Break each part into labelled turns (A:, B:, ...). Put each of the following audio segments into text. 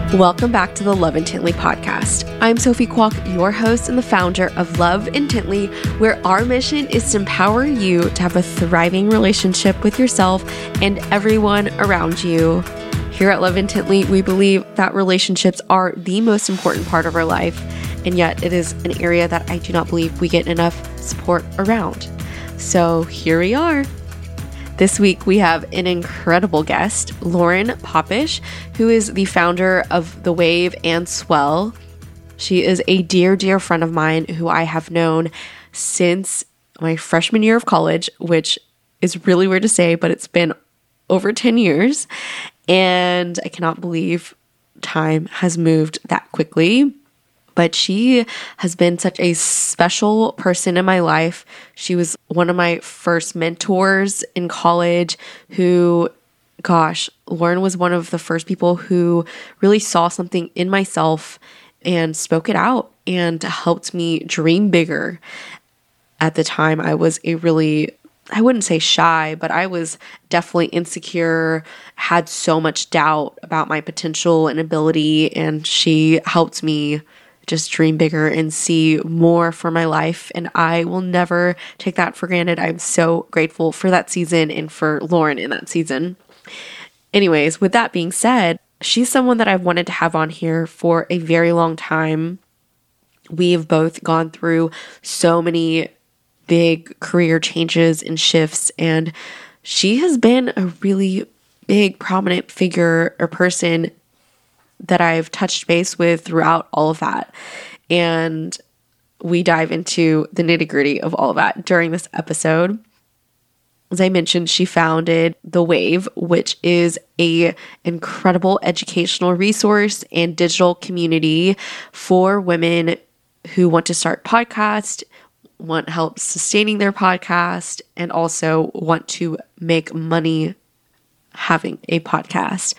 A: Welcome back to the Love Intently podcast. I'm Sophie Kwok, your host and the founder of Love Intently, where our mission is to empower you to have a thriving relationship with yourself and everyone around you. Here at Love Intently, we believe that relationships are the most important part of our life, and yet it is an area that I do not believe we get enough support around. So here we are. This week, we have an incredible guest, Lauren Popish, who is the founder of The Wave and Swell. She is a dear, dear friend of mine who I have known since my freshman year of college, which is really weird to say, but it's been over 10 years. And I cannot believe time has moved that quickly. But she has been such a special person in my life. She was one of my first mentors in college who, Lauren was one of the first people who really saw something in myself and spoke it out and helped me dream bigger. At the time, I was I wouldn't say shy, but I was definitely insecure, had so much doubt about my potential and ability, and she helped me just dream bigger and see more for my life. And I will never take that for granted. I'm so grateful for that season and for Lauren in that season. Anyways, with that being said, she's someone that I've wanted to have on here for a very long time. We've both gone through so many big career changes and shifts, and she has been a really big, prominent figure or person that I've touched base with throughout all of that. And we dive into the nitty-gritty of all of that during this episode. As I mentioned, she founded The Wave, which is an incredible educational resource and digital community for women who want to start podcasts, want help sustaining their podcast, and also want to make money having a podcast.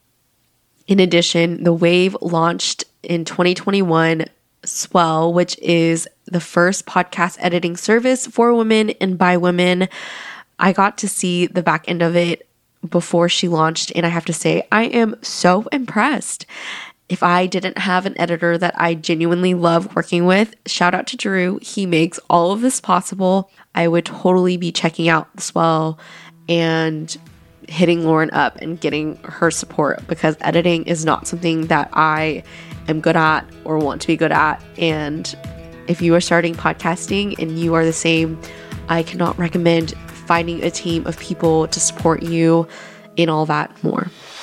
A: In addition, The Wave launched in 2021 Swell, which is the first podcast editing service for women and by women. I got to see the back end of it before she launched, and I have to say, I am so impressed. If I didn't have an editor that I genuinely love working with, shout out to Drew, he makes all of this possible. I would totally be checking out the Swell and hitting Lauren up and getting her support, because editing is not something that I am good at or want to be good at. And if you are starting podcasting and you are the same, I cannot recommend finding a team of people to support you in all that more.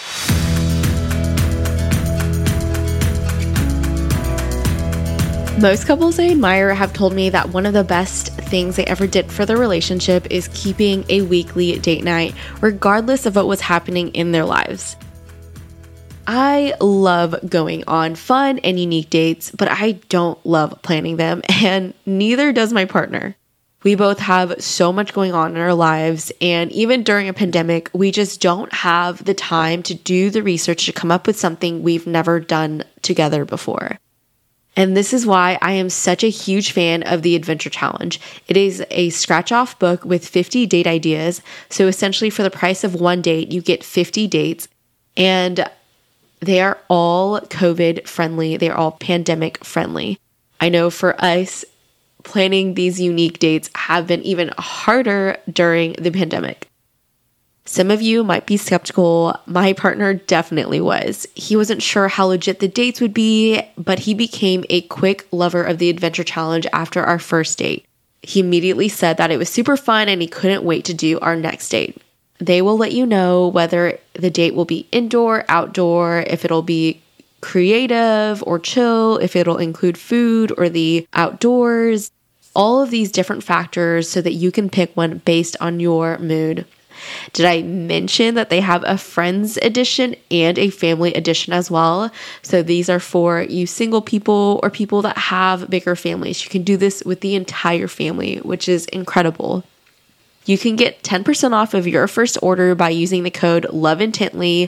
A: Most couples I admire have told me that one of the best things they ever did for their relationship is keeping a weekly date night, regardless of what was happening in their lives. I love going on fun and unique dates, but I don't love planning them, and neither does my partner. We both have so much going on in our lives, and even during a pandemic, we just don't have the time to do the research to come up with something we've never done together before. And this is why I am such a huge fan of the Adventure Challenge. It is a scratch-off book with 50 date ideas. So essentially for the price of one date, you get 50 dates. And they are all COVID friendly. They are all pandemic friendly. I know for us, planning these unique dates have been even harder during the pandemic. Some of you might be skeptical. My partner definitely was. He wasn't sure how legit the dates would be, but he became a quick lover of the Adventure Challenge after our first date. He immediately said that it was super fun and he couldn't wait to do our next date. They will let you know whether the date will be indoor, outdoor, if it'll be creative or chill, if it'll include food or the outdoors, all of these different factors so that you can pick one based on your mood. Did I mention that they have a friends edition and a family edition as well? So these are for you single people or people that have bigger families. You can do this with the entire family, which is incredible. You can get 10% off of your first order by using the code LOVEINTENTLY,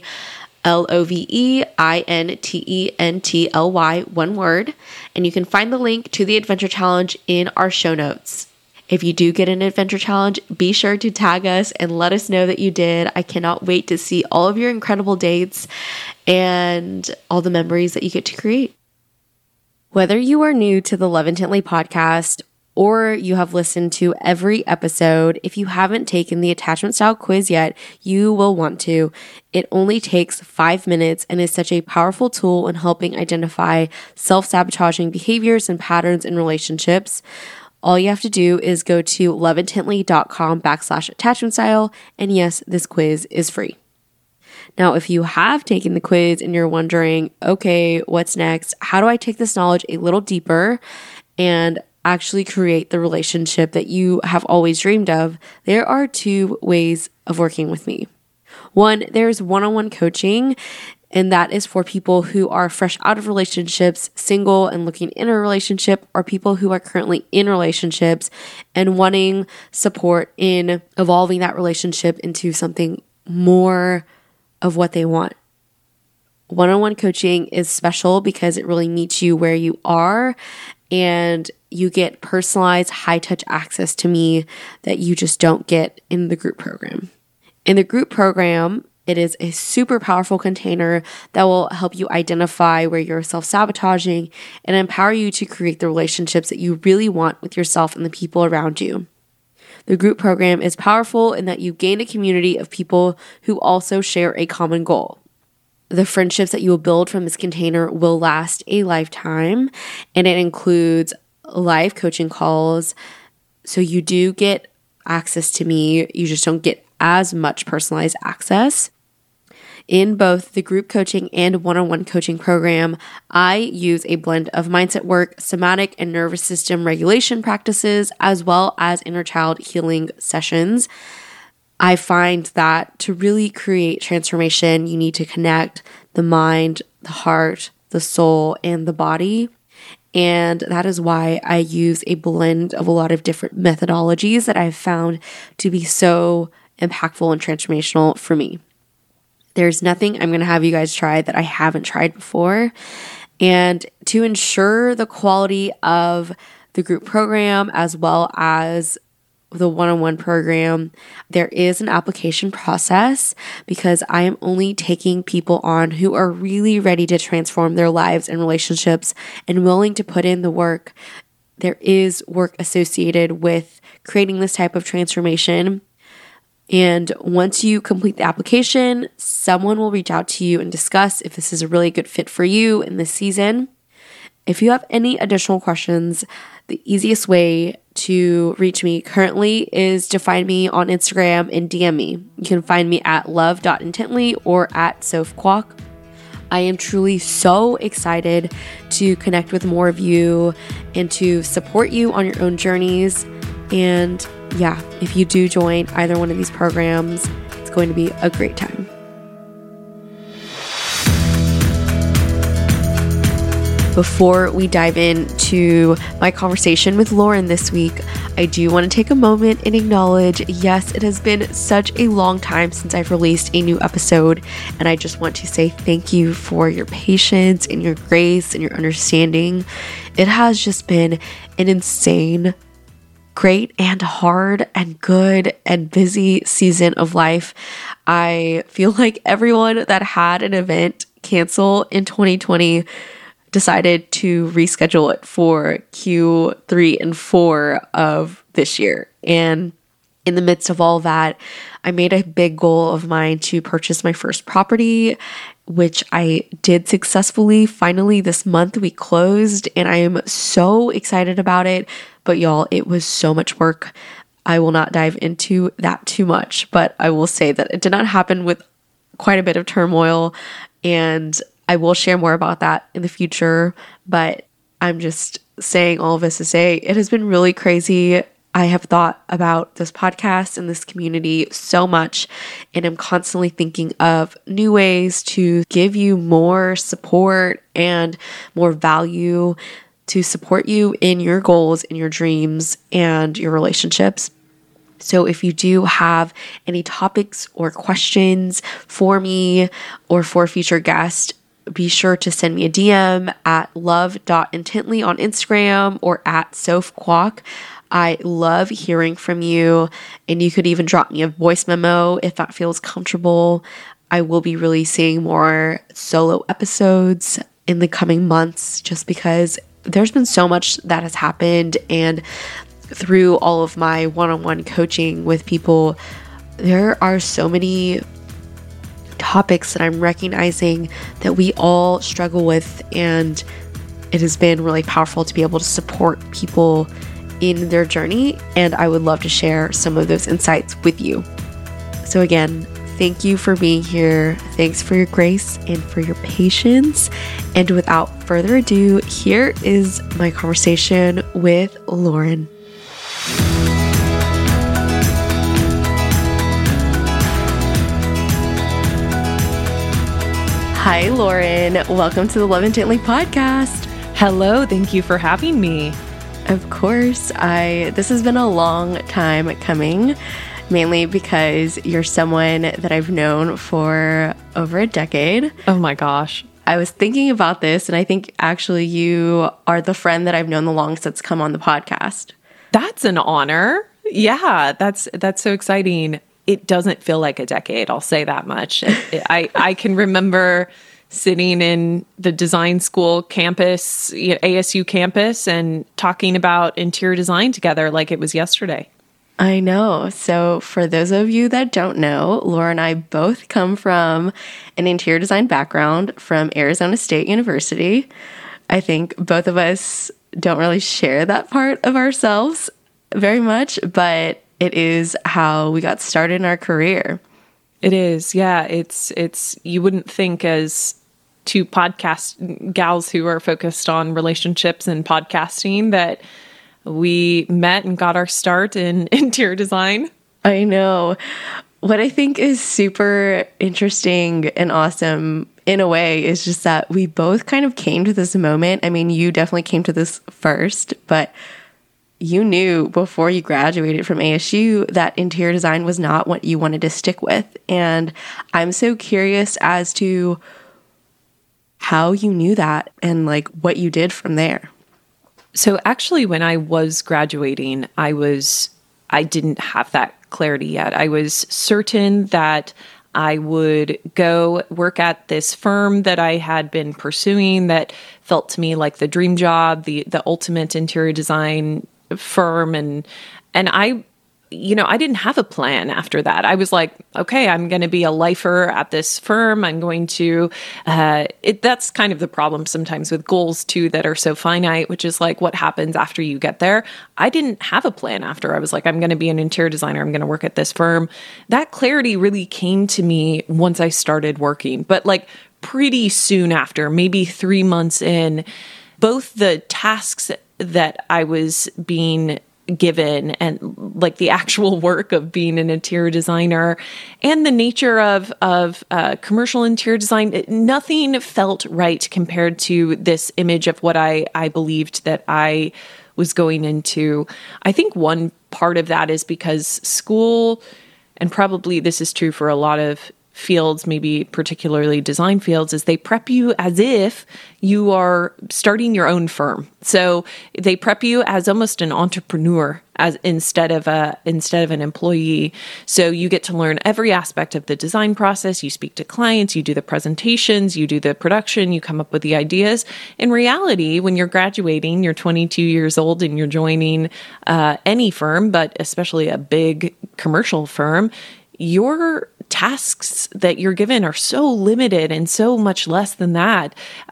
A: LOVEINTENTLY, one word. And you can find the link to the Adventure Challenge in our show notes. If you do get an adventure challenge, be sure to tag us and let us know that you did. I cannot wait to see all of your incredible dates and all the memories that you get to create. Whether you are new to the Love Intently podcast or you have listened to every episode, if you haven't taken the attachment style quiz yet, you will want to. It only takes 5 minutes and is such a powerful tool in helping identify self-sabotaging behaviors and patterns in relationships. All you have to do is go to loveintently.com/attachment style. And yes, this quiz is free. Now, if you have taken the quiz and you're wondering, okay, what's next? How do I take this knowledge a little deeper and actually create the relationship that you have always dreamed of? There are 2 ways of working with me. One, there's one-on-one coaching, and that is for people who are fresh out of relationships, single and looking in a relationship, or people who are currently in relationships and wanting support in evolving that relationship into something more of what they want. One-on-one coaching is special because it really meets you where you are, and you get personalized, high-touch access to me that you just don't get in the group program. In the group program, it is a super powerful container that will help you identify where you're self-sabotaging and empower you to create the relationships that you really want with yourself and the people around you. The group program is powerful in that you gain a community of people who also share a common goal. The friendships that you will build from this container will last a lifetime, and it includes live coaching calls. So you do get access to me. You just don't get as much personalized access. In both the group coaching and one-on-one coaching program, I use a blend of mindset work, somatic and nervous system regulation practices, as well as inner child healing sessions. I find that to really create transformation, you need to connect the mind, the heart, the soul, and the body. And that is why I use a blend of a lot of different methodologies that I've found to be so impactful and transformational for me. There's nothing I'm going to have you guys try that I haven't tried before. And to ensure the quality of the group program as well as the one-on-one program, there is an application process because I am only taking people on who are really ready to transform their lives and relationships and willing to put in the work. There is work associated with creating this type of transformation. And once you complete the application, someone will reach out to you and discuss if this is a really good fit for you in this season. If you have any additional questions, the easiest way to reach me currently is to find me on Instagram and DM me. You can find me at love.intently or at sophquok. I am truly so excited to connect with more of you and to support you on your own journeys. And yeah, if you do join either one of these programs, it's going to be a great time. Before we dive into my conversation with Lauren this week, I do want to take a moment and acknowledge, yes, it has been such a long time since I've released a new episode, and I just want to say thank you for your patience and your grace and your understanding. It has just been an insane, great and hard and good and busy season of life. I feel like everyone that had an event cancel in 2020 decided to reschedule it for Q3 and 4 of this year. And in the midst of all that, I made a big goal of mine to purchase my first property, which I did successfully. Finally, this month we closed, and I am so excited about it. But y'all, it was so much work. I will not dive into that too much, but I will say that it did not happen with quite a bit of turmoil, and I will share more about that in the future, but I'm just saying all of this to say it has been really crazy. I have thought about this podcast and this community so much, and I'm constantly thinking of new ways to give you more support and more value to support you in your goals, in your dreams, and your relationships. So if you do have any topics or questions for me or for a future guest, be sure to send me a DM at love.intently on Instagram or at sophquok. I love hearing from you, and you could even drop me a voice memo if that feels comfortable. I will be releasing more solo episodes in the coming months just because there's been so much that has happened, and through all of my one-on-one coaching with people, there are so many topics that I'm recognizing that we all struggle with, and it has been really powerful to be able to support people in their journey, and I would love to share some of those insights with you. So again, thank you for being here. Thanks for your grace and for your patience. And without further ado, here is my conversation with Lauren. Hi, Lauren. Welcome to the Love Intently podcast.
B: Hello. Thank you for having me.
A: Of course. This has been a long time coming, mainly because you're someone that I've known for over a decade.
B: Oh my gosh.
A: I was thinking about this, and I think actually you are the friend that I've known the longest that's come on the podcast.
B: That's an honor. Yeah, that's so exciting. It doesn't feel like a decade, I'll say that much. I can remember sitting in the design school campus, ASU campus, and talking about interior design together like it was yesterday.
A: I know. So for those of you that don't know, Laura and I both come from an interior design background from Arizona State University. I think both of us don't really share that part of ourselves very much, but it is how we got started in our career.
B: It is. Yeah. It's, you wouldn't think as two podcast gals who are focused on relationships and podcasting that we met and got our start in interior design.
A: I know. What I think is super interesting and awesome in a way is just that we both kind of came to this moment. I mean, you definitely came to this first, but you knew before you graduated from ASU that interior design was not what you wanted to stick with. And I'm so curious as to how you knew that and like what you did from there.
B: So actually, when I was graduating, I didn't have that clarity yet. I was certain that I would go work at this firm that I had been pursuing that felt to me like the dream job, the ultimate interior design firm. And I didn't have a plan after that. I was like, okay, I'm going to be a lifer at this firm. I'm going to, that's kind of the problem sometimes with goals too, that are so finite, which is like what happens after you get there. I didn't have a plan after. I was like, I'm going to be an interior designer. I'm going to work at this firm. That clarity really came to me once I started working, but like pretty soon after, maybe 3 months in, both the tasks that I was being given and like the actual work of being an interior designer and the nature of commercial interior design, nothing felt right compared to this image of what I believed that I was going into. I think one part of that is because school, and probably this is true for a lot of fields, maybe particularly design fields, is they prep you as if you are starting your own firm. So they prep you as almost an entrepreneur as instead of an employee. So you get to learn every aspect of the design process. You speak to clients, you do the presentations, you do the production, you come up with the ideas. In reality, when you're graduating, you're 22 years old and you're joining any firm, but especially a big commercial firm, your tasks that you're given are so limited and so much less than that.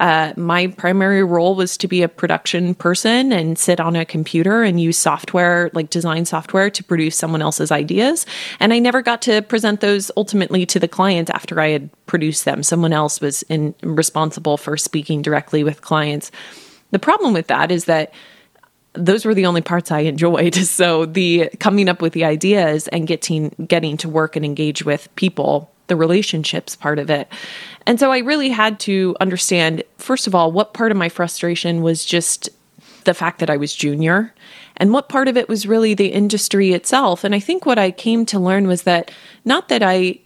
B: My primary role was to be a production person and sit on a computer and use software, like design software, to produce someone else's ideas. And I never got to present those ultimately to the client after I had produced them. Someone else was responsible for speaking directly with clients. The problem with that is that those were the only parts I enjoyed. So the coming up with the ideas and getting to work and engage with people, the relationships part of it. And so I really had to understand, first of all, what part of my frustration was just the fact that I was junior and what part of it was really the industry itself. And I think what I came to learn was that not that I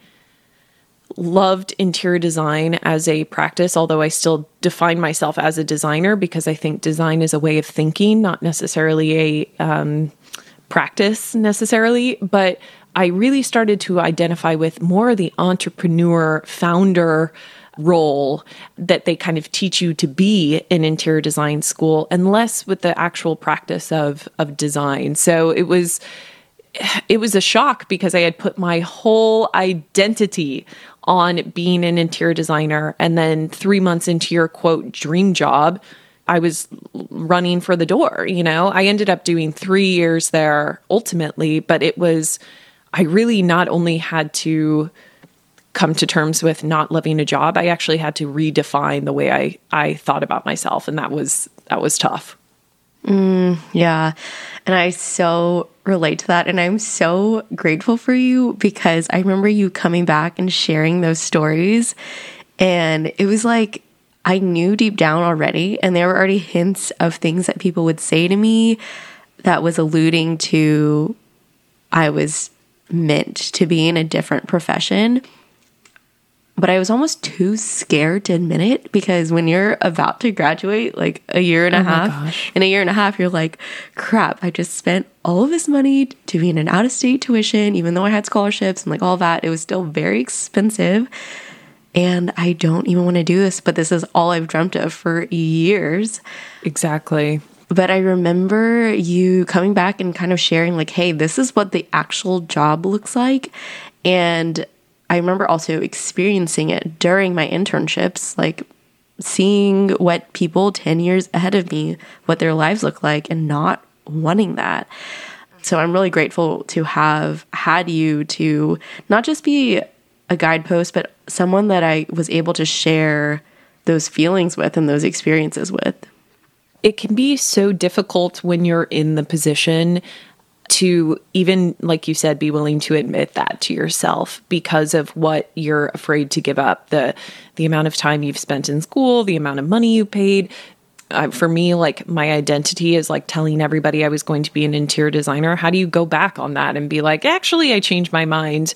B: loved interior design as a practice, although I still define myself as a designer because I think design is a way of thinking, not necessarily a practice necessarily, but I really started to identify with more of the entrepreneur founder role that they kind of teach you to be in interior design school, and less with the actual practice of design. So it was a shock because I had put my whole identity on being an interior designer. And then 3 months into your quote dream job, I was running for the door. I ended up doing 3 years there ultimately, but I really not only had to come to terms with not loving a job, I actually had to redefine the way I thought about myself. And that was tough.
A: Yeah. And I so relate to that. And I'm so grateful for you because I remember you coming back and sharing those stories. And it was like, I knew deep down already, and there were already hints of things that people would say to me that was alluding to I was meant to be in a different profession. But I was almost too scared to admit it because when you're about to graduate, like a year and a half, in a year and a half, you're like, crap, I just spent all of this money to be in an out-of-state tuition, even though I had scholarships and like all that. It was still very expensive. And I don't even want to do this, but this is all I've dreamt of for years.
B: Exactly.
A: But I remember you coming back and kind of sharing like, hey, this is what the actual job looks like. And I remember also experiencing it during my internships, like seeing what people 10 years ahead of me, what their lives look like, and not wanting that. So I'm really grateful to have had you to not just be a guidepost, but someone that I was able to share those feelings with and those experiences with.
B: It can be so difficult when you're in the position to even, like you said, be willing to admit that to yourself because of what you're afraid to give up, the amount of time you've spent in school, the amount of money you paid. For me, like my identity is like telling everybody I was going to be an interior designer. How do you go back on that and be like, actually, I changed my mind?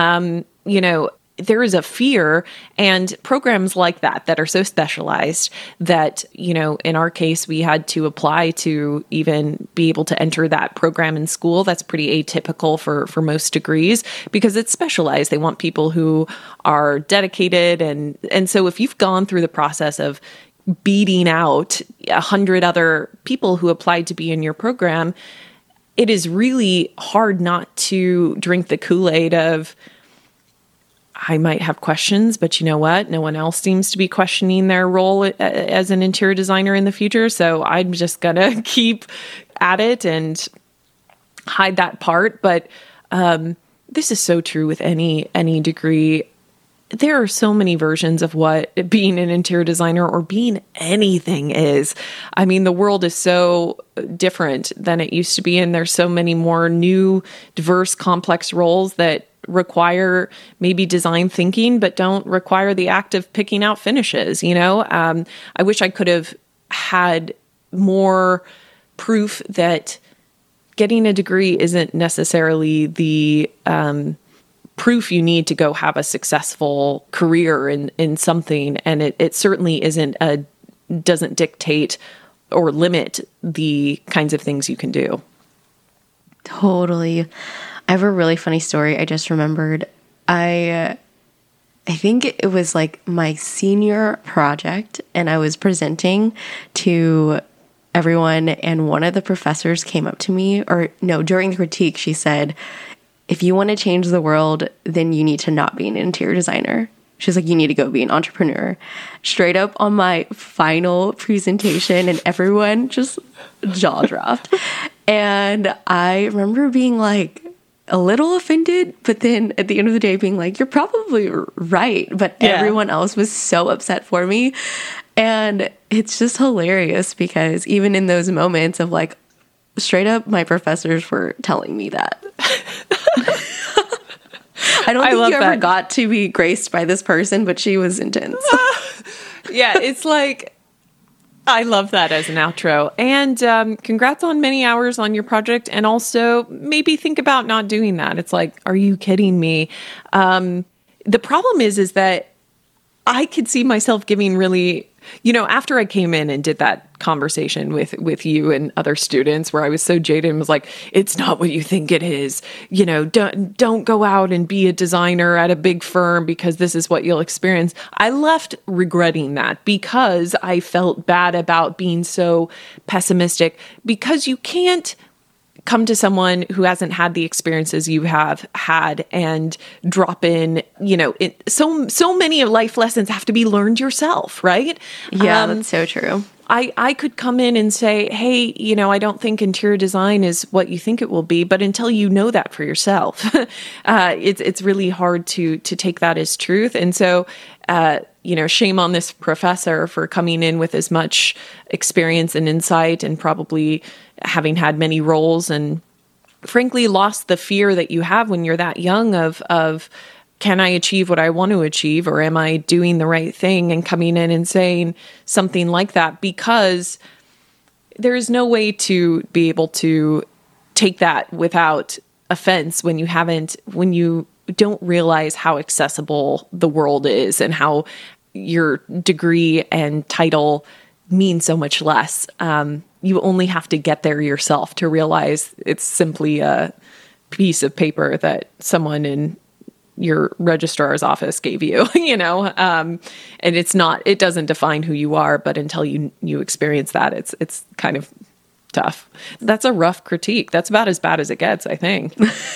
B: There is a fear, and programs like that are so specialized that, in our case, we had to apply to even be able to enter that program in school. That's pretty atypical for most degrees because it's specialized. They want people who are dedicated. And so if you've gone through the process of beating out 100 other people who applied to be in your program, it is really hard not to drink the Kool-Aid of, I might have questions, but you know what? No one else seems to be questioning their role as an interior designer in the future. So I'm just going to keep at it and hide that part. But this is so true with any degree. There are so many versions of what being an interior designer or being anything is. I mean, the world is so different than it used to be. And there's so many more new, diverse, complex roles that require maybe design thinking, but don't require the act of picking out finishes. I wish I could have had more proof that getting a degree isn't necessarily the proof you need to go have a successful career in something. And it certainly doesn't dictate or limit the kinds of things you can do.
A: Totally. I have a really funny story I just remembered. I think it was like my senior project, and I was presenting to everyone, and one of the professors came up to me, or no, during the critique, she said, if you want to change the world, then you need to not be an interior designer. She's like, you need to go be an entrepreneur. Straight up on my final presentation, and everyone just jaw dropped. And I remember being like, a little offended, but then at the end of the day being like, you're probably right. But everyone else was so upset for me. And it's just hilarious because even in those moments of like, straight up, my professors were telling me that. I don't think you ever got to be graced by this person, but she was intense.
B: Yeah, it's like, I love that as an outro. And congrats on many hours on your project. And also maybe think about not doing that. It's like, are you kidding me? The problem is that I could see myself giving really, after I came in and did that conversation with you and other students where I was so jaded and was like, it's not what you think it is. Don't go out and be a designer at a big firm because this is what you'll experience. I left regretting that because I felt bad about being so pessimistic, because you can't come to someone who hasn't had the experiences you have had and drop in, so many of life lessons have to be learned yourself, right?
A: Yeah, that's so true.
B: I could come in and say, hey, I don't think interior design is what you think it will be, but until you know that for yourself, it's really hard to take that as truth. And so, shame on this professor for coming in with as much experience and insight and probably having had many roles and frankly lost the fear that you have when you're that young of can I achieve what I want to achieve, or am I doing the right thing, and coming in and saying something like that, because there is no way to be able to take that without offense when you don't realize how accessible the world is and how your degree and title mean so much less. You only have to get there yourself to realize it's simply a piece of paper that someone in your registrar's office gave you, and it doesn't define who you are, but until you experience that, it's kind of tough. That's a rough critique. That's about as bad as it gets, I think.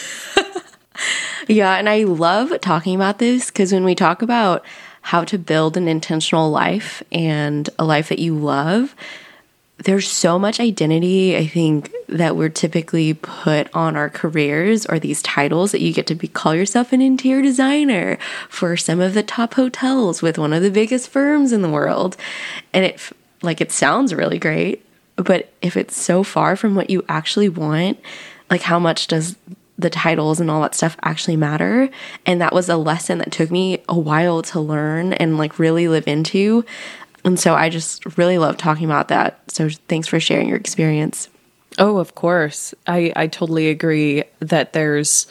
A: Yeah. And I love talking about this because when we talk about how to build an intentional life and a life that you love, there's so much identity, I think, that we're typically put on our careers or these titles that you get to call yourself an interior designer for some of the top hotels with one of the biggest firms in the world. And it sounds really great, but if it's so far from what you actually want, like how much does the titles and all that stuff actually matter? And that was a lesson that took me a while to learn and really live into. And so I just really love talking about that. So thanks for sharing your experience.
B: Oh, of course. I totally agree that there's,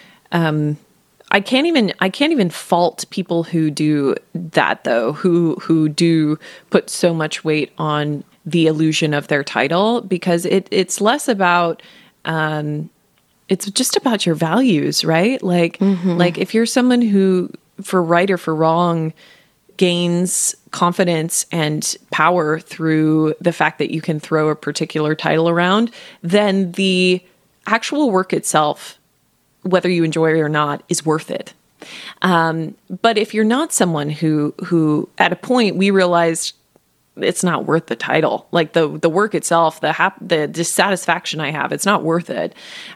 B: I can't even fault people who do that though, who do put so much weight on the illusion of their title, because it's less about, it's just about your values, right? Like if you're someone who, for right or for wrong, gains confidence and power through the fact that you can throw a particular title around, then the actual work itself, whether you enjoy it or not, is worth it. But if you're not someone who at a point we realized it's not worth the title, like the work itself, the dissatisfaction I have, it's not worth it.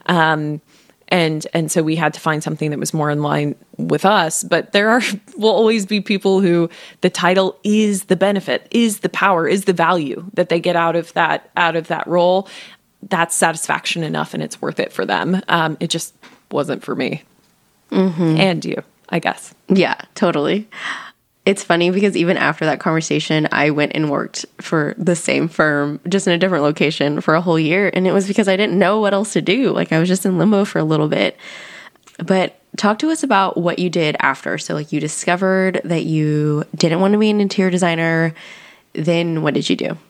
B: And so we had to find something that was more in line with us. But there will always be people who the title is the benefit, is the power, is the value that they get out of that role. That's satisfaction enough, and it's worth it for them. It just wasn't for me. And you, I guess.
A: Yeah, totally. It's funny because even after that conversation, I went and worked for the same firm, just in a different location for a whole year. And it was because I didn't know what else to do. I was just in limbo for a little bit. But talk to us about what you did after. So you discovered that you didn't want to be an interior designer. Then what did you do?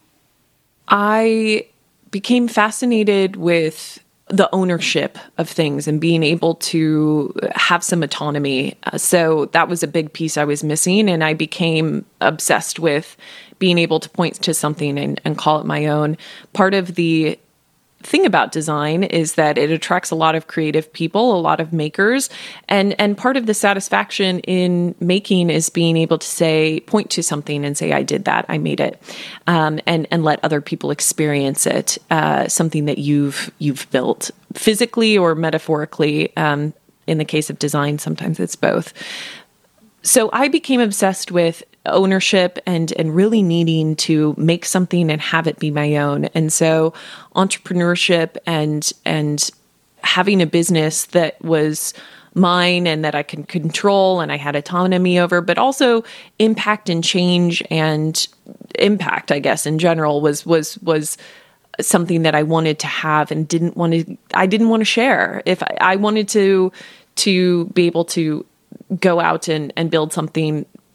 B: I became fascinated with the ownership of things and being able to have some autonomy. So that was a big piece I was missing. And I became obsessed with being able to point to something and call it my own. Part of the thing about design is that it attracts a lot of creative people, a lot of makers. And part of the satisfaction in making is being able to point to something and say, I did that, I made it, and let other people experience it, something that you've built physically or metaphorically. In the case of design, sometimes it's both. So I became obsessed with ownership and really needing to make something and have it be my own. And so entrepreneurship and having a business that was mine and that I can control and I had autonomy over, but also impact and change and impact, I guess, in general was something that I wanted to have and I didn't want to share. If I wanted to be able to go out and build something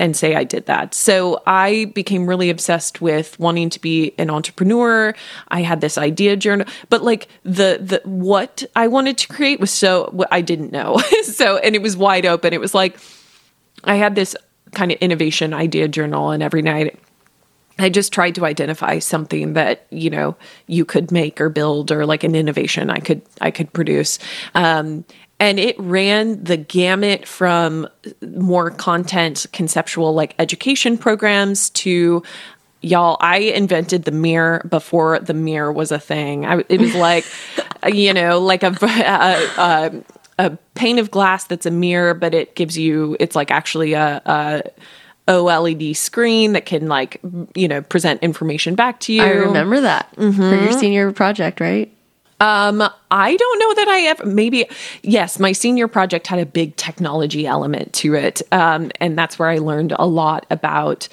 B: and say I did that. So I became really obsessed with wanting to be an entrepreneur. I had this idea journal, but like the what I wanted to create was so I didn't know. So, and it was wide open. It was like I had this kind of innovation idea journal, and every night I just tried to identify something that, you know, you could make or build, or like an innovation I could produce. And it ran the gamut from more content, conceptual, like education programs to, y'all, I invented the mirror before the mirror was a thing. It was like, you know, like a pane of glass that's a mirror, but it gives you, it's like actually a OLED screen that can, like, you know, present information back to you.
A: I remember that for your senior project, right?
B: I don't know that I ever, maybe, yes, my senior project had a big technology element to it. And that's where I learned a lot about,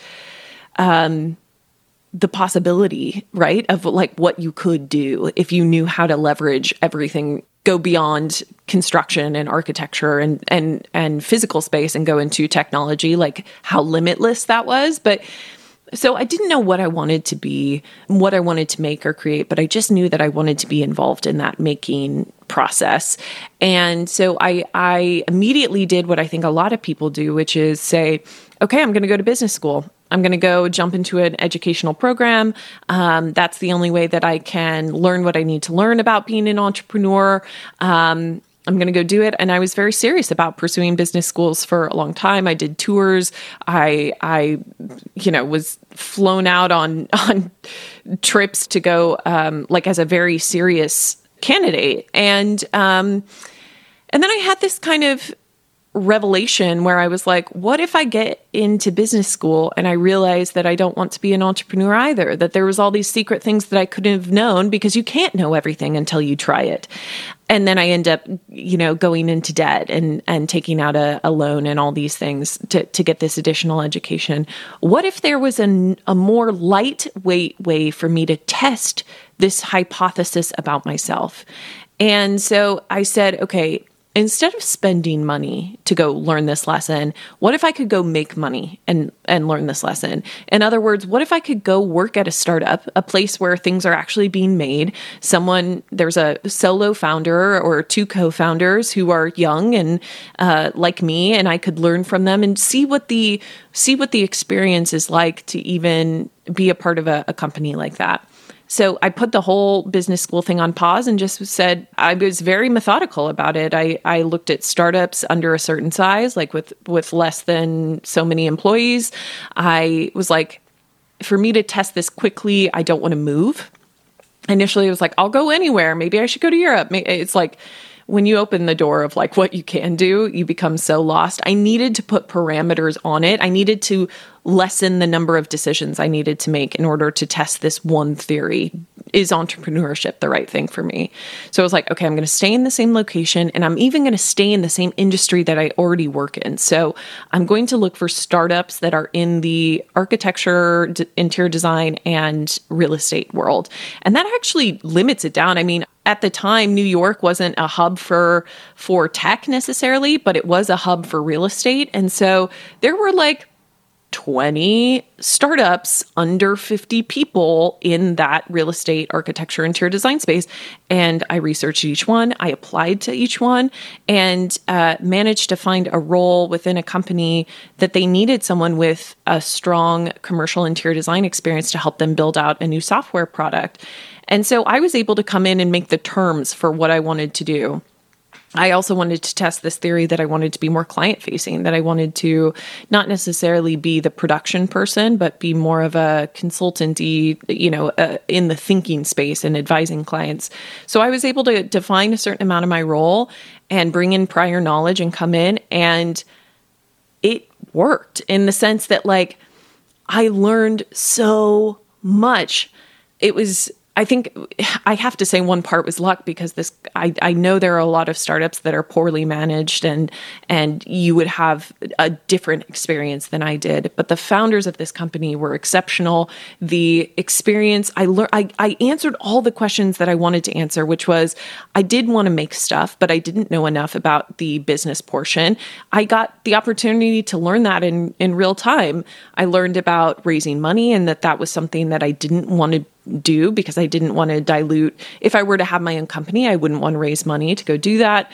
B: the possibility, right, of like what you could do if you knew how to leverage everything, go beyond construction and architecture and physical space and go into technology, like how limitless that was. But so I didn't know what I wanted to be, what I wanted to make or create, but I just knew that I wanted to be involved in that making process. And so I immediately did what I think a lot of people do, which is say, okay, I'm going to go to business school. I'm going to go jump into an educational program. That's the only way that I can learn what I need to learn about being an entrepreneur. I'm going to go do it. And I was very serious about pursuing business schools for a long time. I did tours. I you know, was flown out on trips to go, like as a very serious candidate. And then I had this kind of revelation where I was like, what if I get into business school and I realize that I don't want to be an entrepreneur either, that there was all these secret things that I couldn't have known, because you can't know everything until you try it. And then I end up, you know, going into debt and taking out a loan and all these things to get this additional education. What if there was a more lightweight way for me to test this hypothesis about myself? And so I said, okay, instead of spending money to go learn this lesson, what if I could go make money and learn this lesson? In other words, what if I could go work at a startup, a place where things are actually being made? There's a solo founder or two co-founders who are young and like me, and I could learn from them and see what the experience is like to even be a part of a company like that. So I put the whole business school thing on pause and just said, I was very methodical about it. I looked at startups under a certain size, like with less than so many employees. I was like, for me to test this quickly, I don't want to move. Initially, it was like, I'll go anywhere. Maybe I should go to Europe. It's like, when you open the door of like what you can do, you become so lost. I needed to put parameters on it. I needed to lessen the number of decisions I needed to make in order to test this one theory. Is entrepreneurship the right thing for me? So I was like, okay, I'm going to stay in the same location, and I'm even going to stay in the same industry that I already work in. So I'm going to look for startups that are in the architecture, interior design, and real estate world. And that actually limits it down. I mean, at the time, New York wasn't a hub for tech necessarily, but it was a hub for real estate. And so there were like 20 startups under 50 people in that real estate, architecture, interior design space. And I researched each one. I applied to each one and managed to find a role within a company that they needed someone with a strong commercial interior design experience to help them build out a new software product. And so I was able to come in and make the terms for what I wanted to do. I also wanted to test this theory that I wanted to be more client-facing, that I wanted to not necessarily be the production person, but be more of a consultant-y, in the thinking space and advising clients. So I was able to define a certain amount of my role and bring in prior knowledge and come in, and it worked in the sense that, like, I learned so much. I think I have to say one part was luck, because I know there are a lot of startups that are poorly managed, and you would have a different experience than I did. But the founders of this company were exceptional. The experience I answered all the questions that I wanted to answer, which was I did want to make stuff, but I didn't know enough about the business portion. I got the opportunity to learn that in real time. I learned about raising money, and that was something that I didn't want to do, because I didn't want to dilute. If I were to have my own company, I wouldn't want to raise money to go do that.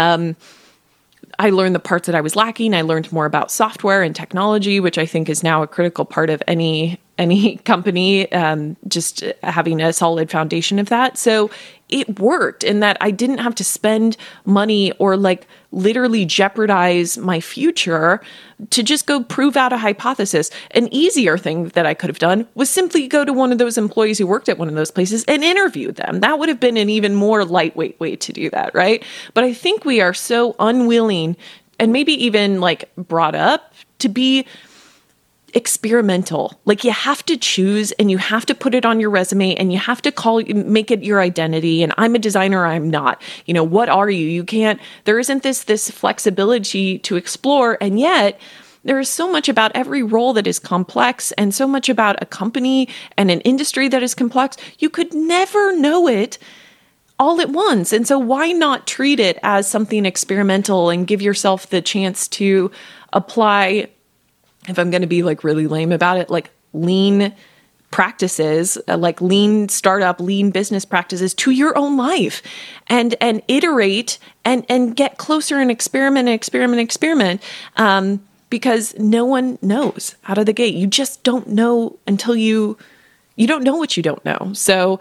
B: I learned the parts that I was lacking. I learned more about software and technology, which I think is now a critical part of any company, just having a solid foundation of that. So it worked in that I didn't have to spend money or like literally jeopardize my future to just go prove out a hypothesis. An easier thing that I could have done was simply go to one of those employees who worked at one of those places and interview them. That would have been an even more lightweight way to do that, right? But I think we are so unwilling, and maybe even like brought up to be experimental. Like, you have to choose, and you have to put it on your resume, and you have to make it your identity. And I'm a designer, I'm not. You know, what are you? You can't, there isn't this flexibility to explore. And yet there is so much about every role that is complex, and so much about a company and an industry that is complex. You could never know it all at once. And so why not treat it as something experimental and give yourself the chance to apply, if I'm going to be like really lame about it, like lean practices, like lean startup, lean business practices to your own life, and iterate and get closer and experiment, because no one knows out of the gate. You just don't know until you don't know what you don't know. So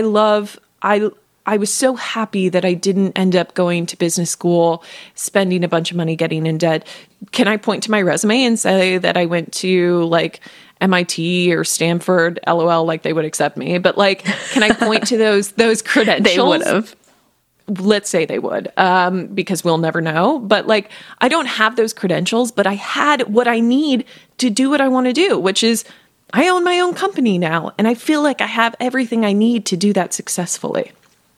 B: I was so happy that I didn't end up going to business school, spending a bunch of money getting in debt. Can I point to my resume and say that I went to like MIT or Stanford? LOL, like they would accept me. But like, can I point to those credentials?
A: They would have.
B: Let's say they would, because we'll never know. But like, I don't have those credentials, but I had what I need to do what I want to do, which is I own my own company now. And I feel like I have everything I need to do that successfully.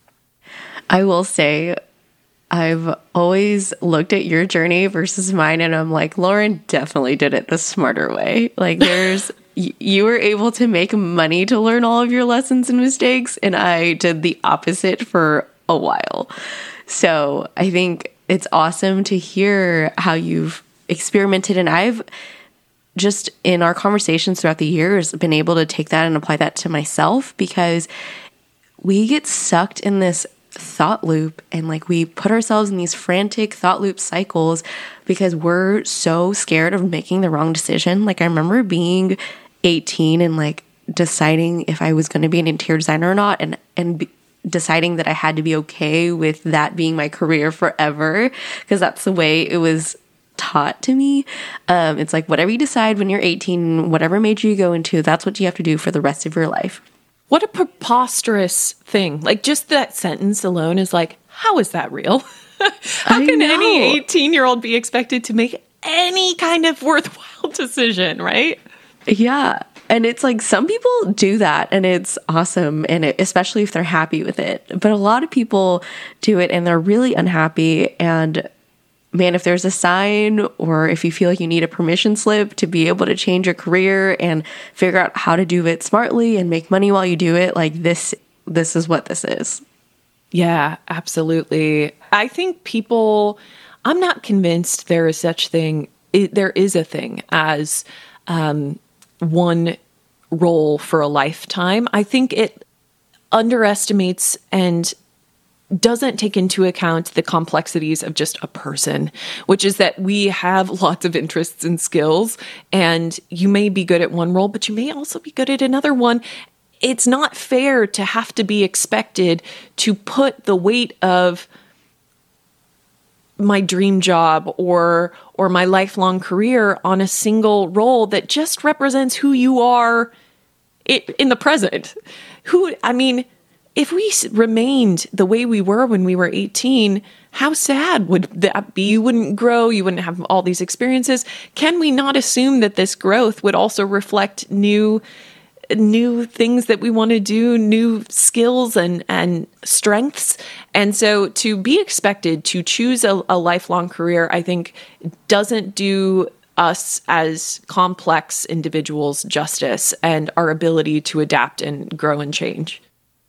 A: I will say, I've always looked at your journey versus mine, and I'm like, Lauren definitely did it the smarter way. Like, you were able to make money to learn all of your lessons and mistakes, and I did the opposite for a while. So I think it's awesome to hear how you've experimented, and I've just in our conversations throughout the years been able to take that and apply that to myself, because we get sucked in this thought loop, and like we put ourselves in these frantic thought loop cycles because we're so scared of making the wrong decision. Like, I remember being 18 and like deciding if I was going to be an interior designer or not, and deciding that I had to be okay with that being my career forever, because that's the way it was taught to me. It's like, whatever you decide when you're 18, whatever major you go into, that's what you have to do for the rest of your life.
B: What a preposterous thing. Like, just that sentence alone is like, how is that real? How can any 18-year-old be expected to make any kind of worthwhile decision, right?
A: Yeah. And it's like, some people do that and it's awesome, and especially if they're happy with it. But a lot of people do it and they're really unhappy. And man, if there's a sign, or if you feel like you need a permission slip to be able to change your career and figure out how to do it smartly and make money while you do it, like this is what this is.
B: Yeah, absolutely. I think I'm not convinced there is such thing. There is a thing as one role for a lifetime. I think it underestimates and doesn't take into account the complexities of just a person, which is that we have lots of interests and skills, and you may be good at one role, but you may also be good at another one. It's not fair to have to be expected to put the weight of my dream job or my lifelong career on a single role that just represents who you are in the present. If we remained the way we were when we were 18, how sad would that be? You wouldn't grow. You wouldn't have all these experiences. Can we not assume that this growth would also reflect new new things that we want to do, new skills and strengths. And so to be expected to choose a lifelong career, I think doesn't do us as complex individuals justice and our ability to adapt and grow and change.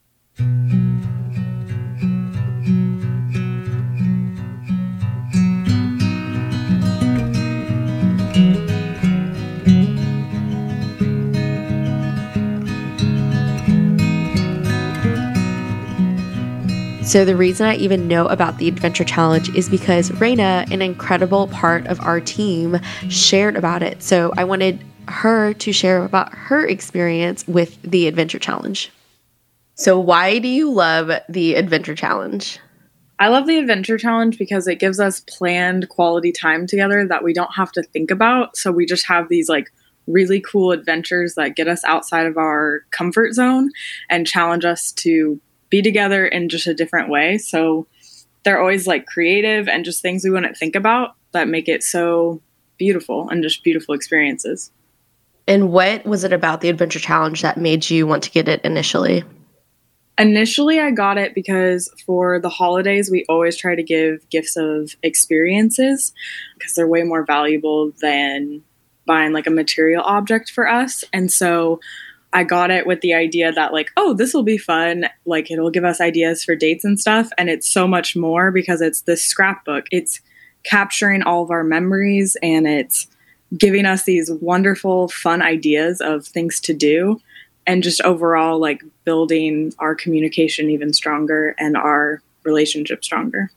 A: So the reason I even know about the Adventure Challenge is because Raina, an incredible part of our team, shared about it. So I wanted her to share about her experience with the Adventure Challenge. So why do you love the Adventure Challenge?
C: I love the Adventure Challenge because it gives us planned quality time together that we don't have to think about. So we just have these like really cool adventures that get us outside of our comfort zone and challenge us to be together in just a different way. So they're always like creative and just things we wouldn't think about that make it so beautiful and just beautiful experiences.
A: And what was it about the Adventure Challenge that made you want to get it initially?
C: Initially, I got it because for the holidays, we always try to give gifts of experiences because they're way more valuable than buying like a material object for us. And so I got it with the idea that like, oh, this will be fun. Like it'll give us ideas for dates and stuff. And it's so much more because it's this scrapbook. It's capturing all of our memories and it's giving us these wonderful, fun ideas of things to do and just overall like building our communication even stronger and our relationship stronger.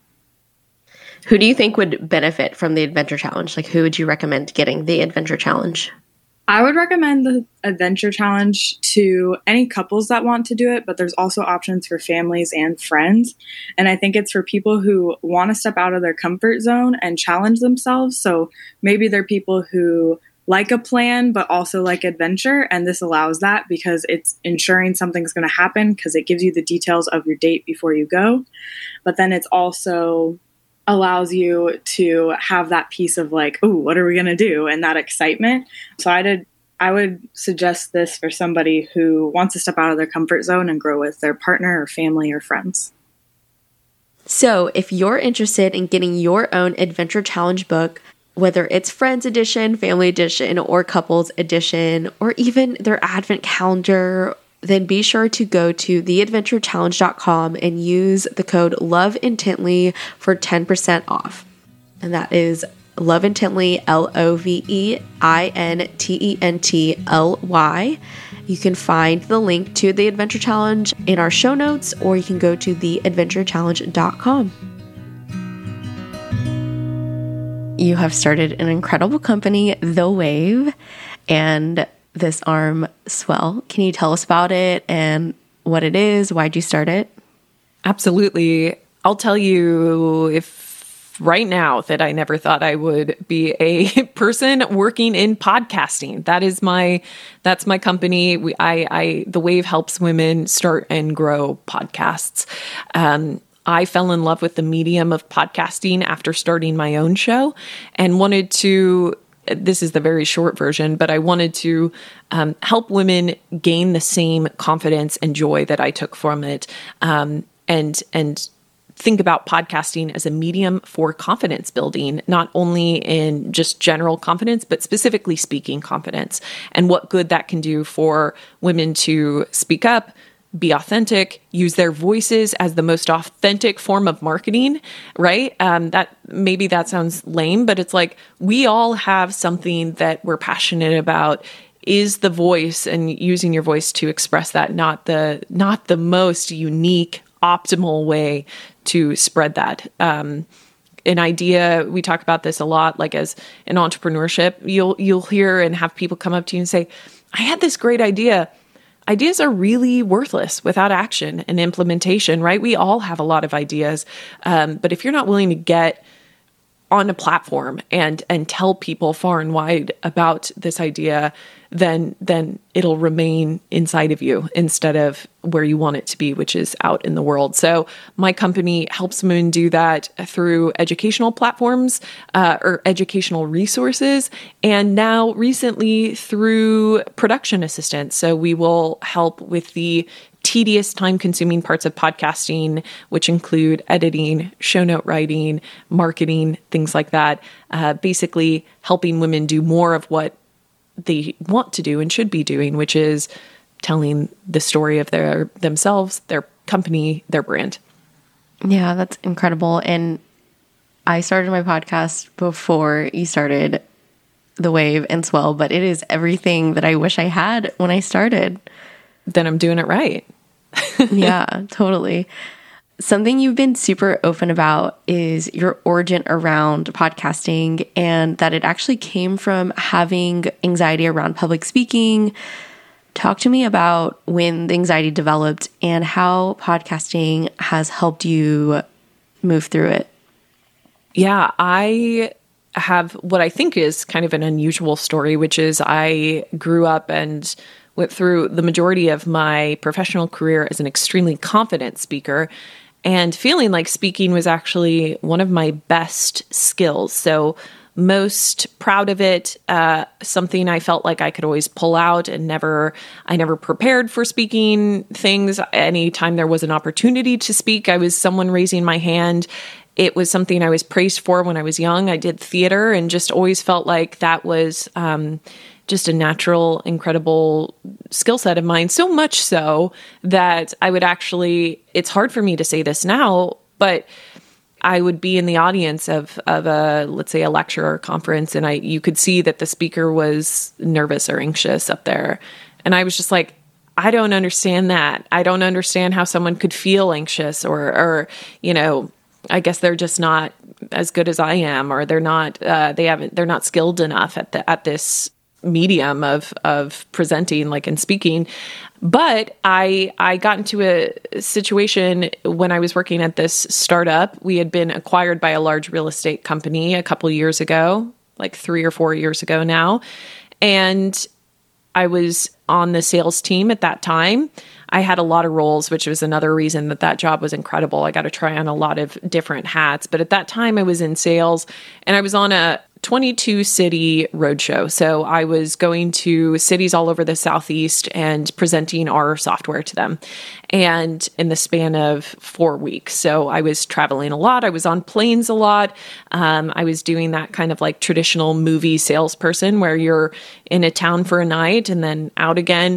A: Who do you think would benefit from the Adventure Challenge? Like who would you recommend getting the Adventure Challenge?
C: I would recommend the Adventure Challenge to any couples that want to do it, but there's also options for families and friends. And I think it's for people who want to step out of their comfort zone and challenge themselves. So maybe they're people who like a plan, but also like adventure. And this allows that because it's ensuring something's going to happen because it gives you the details of your date before you go. But then it's also allows you to have that piece of like, oh, what are we going to do? And that excitement. So I would suggest this for somebody who wants to step out of their comfort zone and grow with their partner or family or friends.
A: So if you're interested in getting your own Adventure Challenge book, whether it's Friends Edition, Family Edition, or Couples Edition, or even their Advent calendar, then be sure to go to theadventurechallenge.com and use the code LOVEINTENTLY for 10% off. And that is Love Intently, LOVEINTENTLY. You can find the link to the Adventure Challenge in our show notes, or you can go to theadventurechallenge.com. You have started an incredible company, The Wave, and this arm swell. Can you tell us about it and what it is? Why'd you start it?
B: Absolutely. I'll tell you if right now that I never thought I would be a person working in podcasting. That's my company. The Wave helps women start and grow podcasts. I fell in love with the medium of podcasting after starting my own show and wanted to, this is the very short version, but I wanted to help women gain the same confidence and joy that I took from it, and think about podcasting as a medium for confidence building, not only in just general confidence, but specifically speaking confidence, and what good that can do for women to speak up, be authentic, use their voices as the most authentic form of marketing, right? That sounds lame, but it's like we all have something that we're passionate about. Is the voice and using your voice to express that not the most unique, optimal way to spread that. An idea, we talk about this a lot, like as in entrepreneurship, you'll hear and have people come up to you and say, I had this great idea. Ideas are really worthless without action and implementation, right? We all have a lot of ideas. But if you're not willing to get on a platform and tell people far and wide about this idea, then it'll remain inside of you instead of where you want it to be, which is out in the world. So my company helps women do that through educational platforms or educational resources, and now recently through production assistance. So we will help with the tedious, time-consuming parts of podcasting, which include editing, show note writing, marketing, things like that. Basically helping women do more of what they want to do and should be doing, which is telling the story of themselves, their company, their brand.
A: Yeah, that's incredible. And I started my podcast before you started The Wave and Swell, but it is everything that I wish I had when I started.
B: Then I'm doing it right.
A: Yeah, totally. Something you've been super open about is your origin around podcasting, and that it actually came from having anxiety around public speaking. Talk to me about when the anxiety developed and how podcasting has helped you move through it.
B: Yeah, I have what I think is kind of an unusual story, which is I grew up and went through the majority of my professional career as an extremely confident speaker, and feeling like speaking was actually one of my best skills. So most proud of it, something I felt like I could always pull out, and I never prepared for speaking things. Anytime there was an opportunity to speak, I was someone raising my hand. It was something I was praised for when I was young. I did theater and just always felt like that was just a natural, incredible skill set of mine. So much so that I would actually, it's hard for me to say this now, but I would be in the audience of a, let's say, a lecture or a conference, and you could see that the speaker was nervous or anxious up there. And I was just like, I don't understand that. I don't understand how someone could feel anxious or I guess they're just not as good as I am, or they're not skilled enough at this medium of presenting, like in speaking. But I got into a situation when I was working at this startup. We had been acquired by a large real estate company a couple years ago, like 3 or 4 years ago now. And I was on the sales team at that time. I had a lot of roles, which was another reason that job was incredible. I got to try on a lot of different hats. But at that time I was in sales, and I was on a 22-city roadshow. So I was going to cities all over the Southeast and presenting our software to them, and in the span of 4 weeks. So I was traveling a lot. I was on planes a lot. I was doing that kind of like traditional movie salesperson where you're in a town for a night and then out again.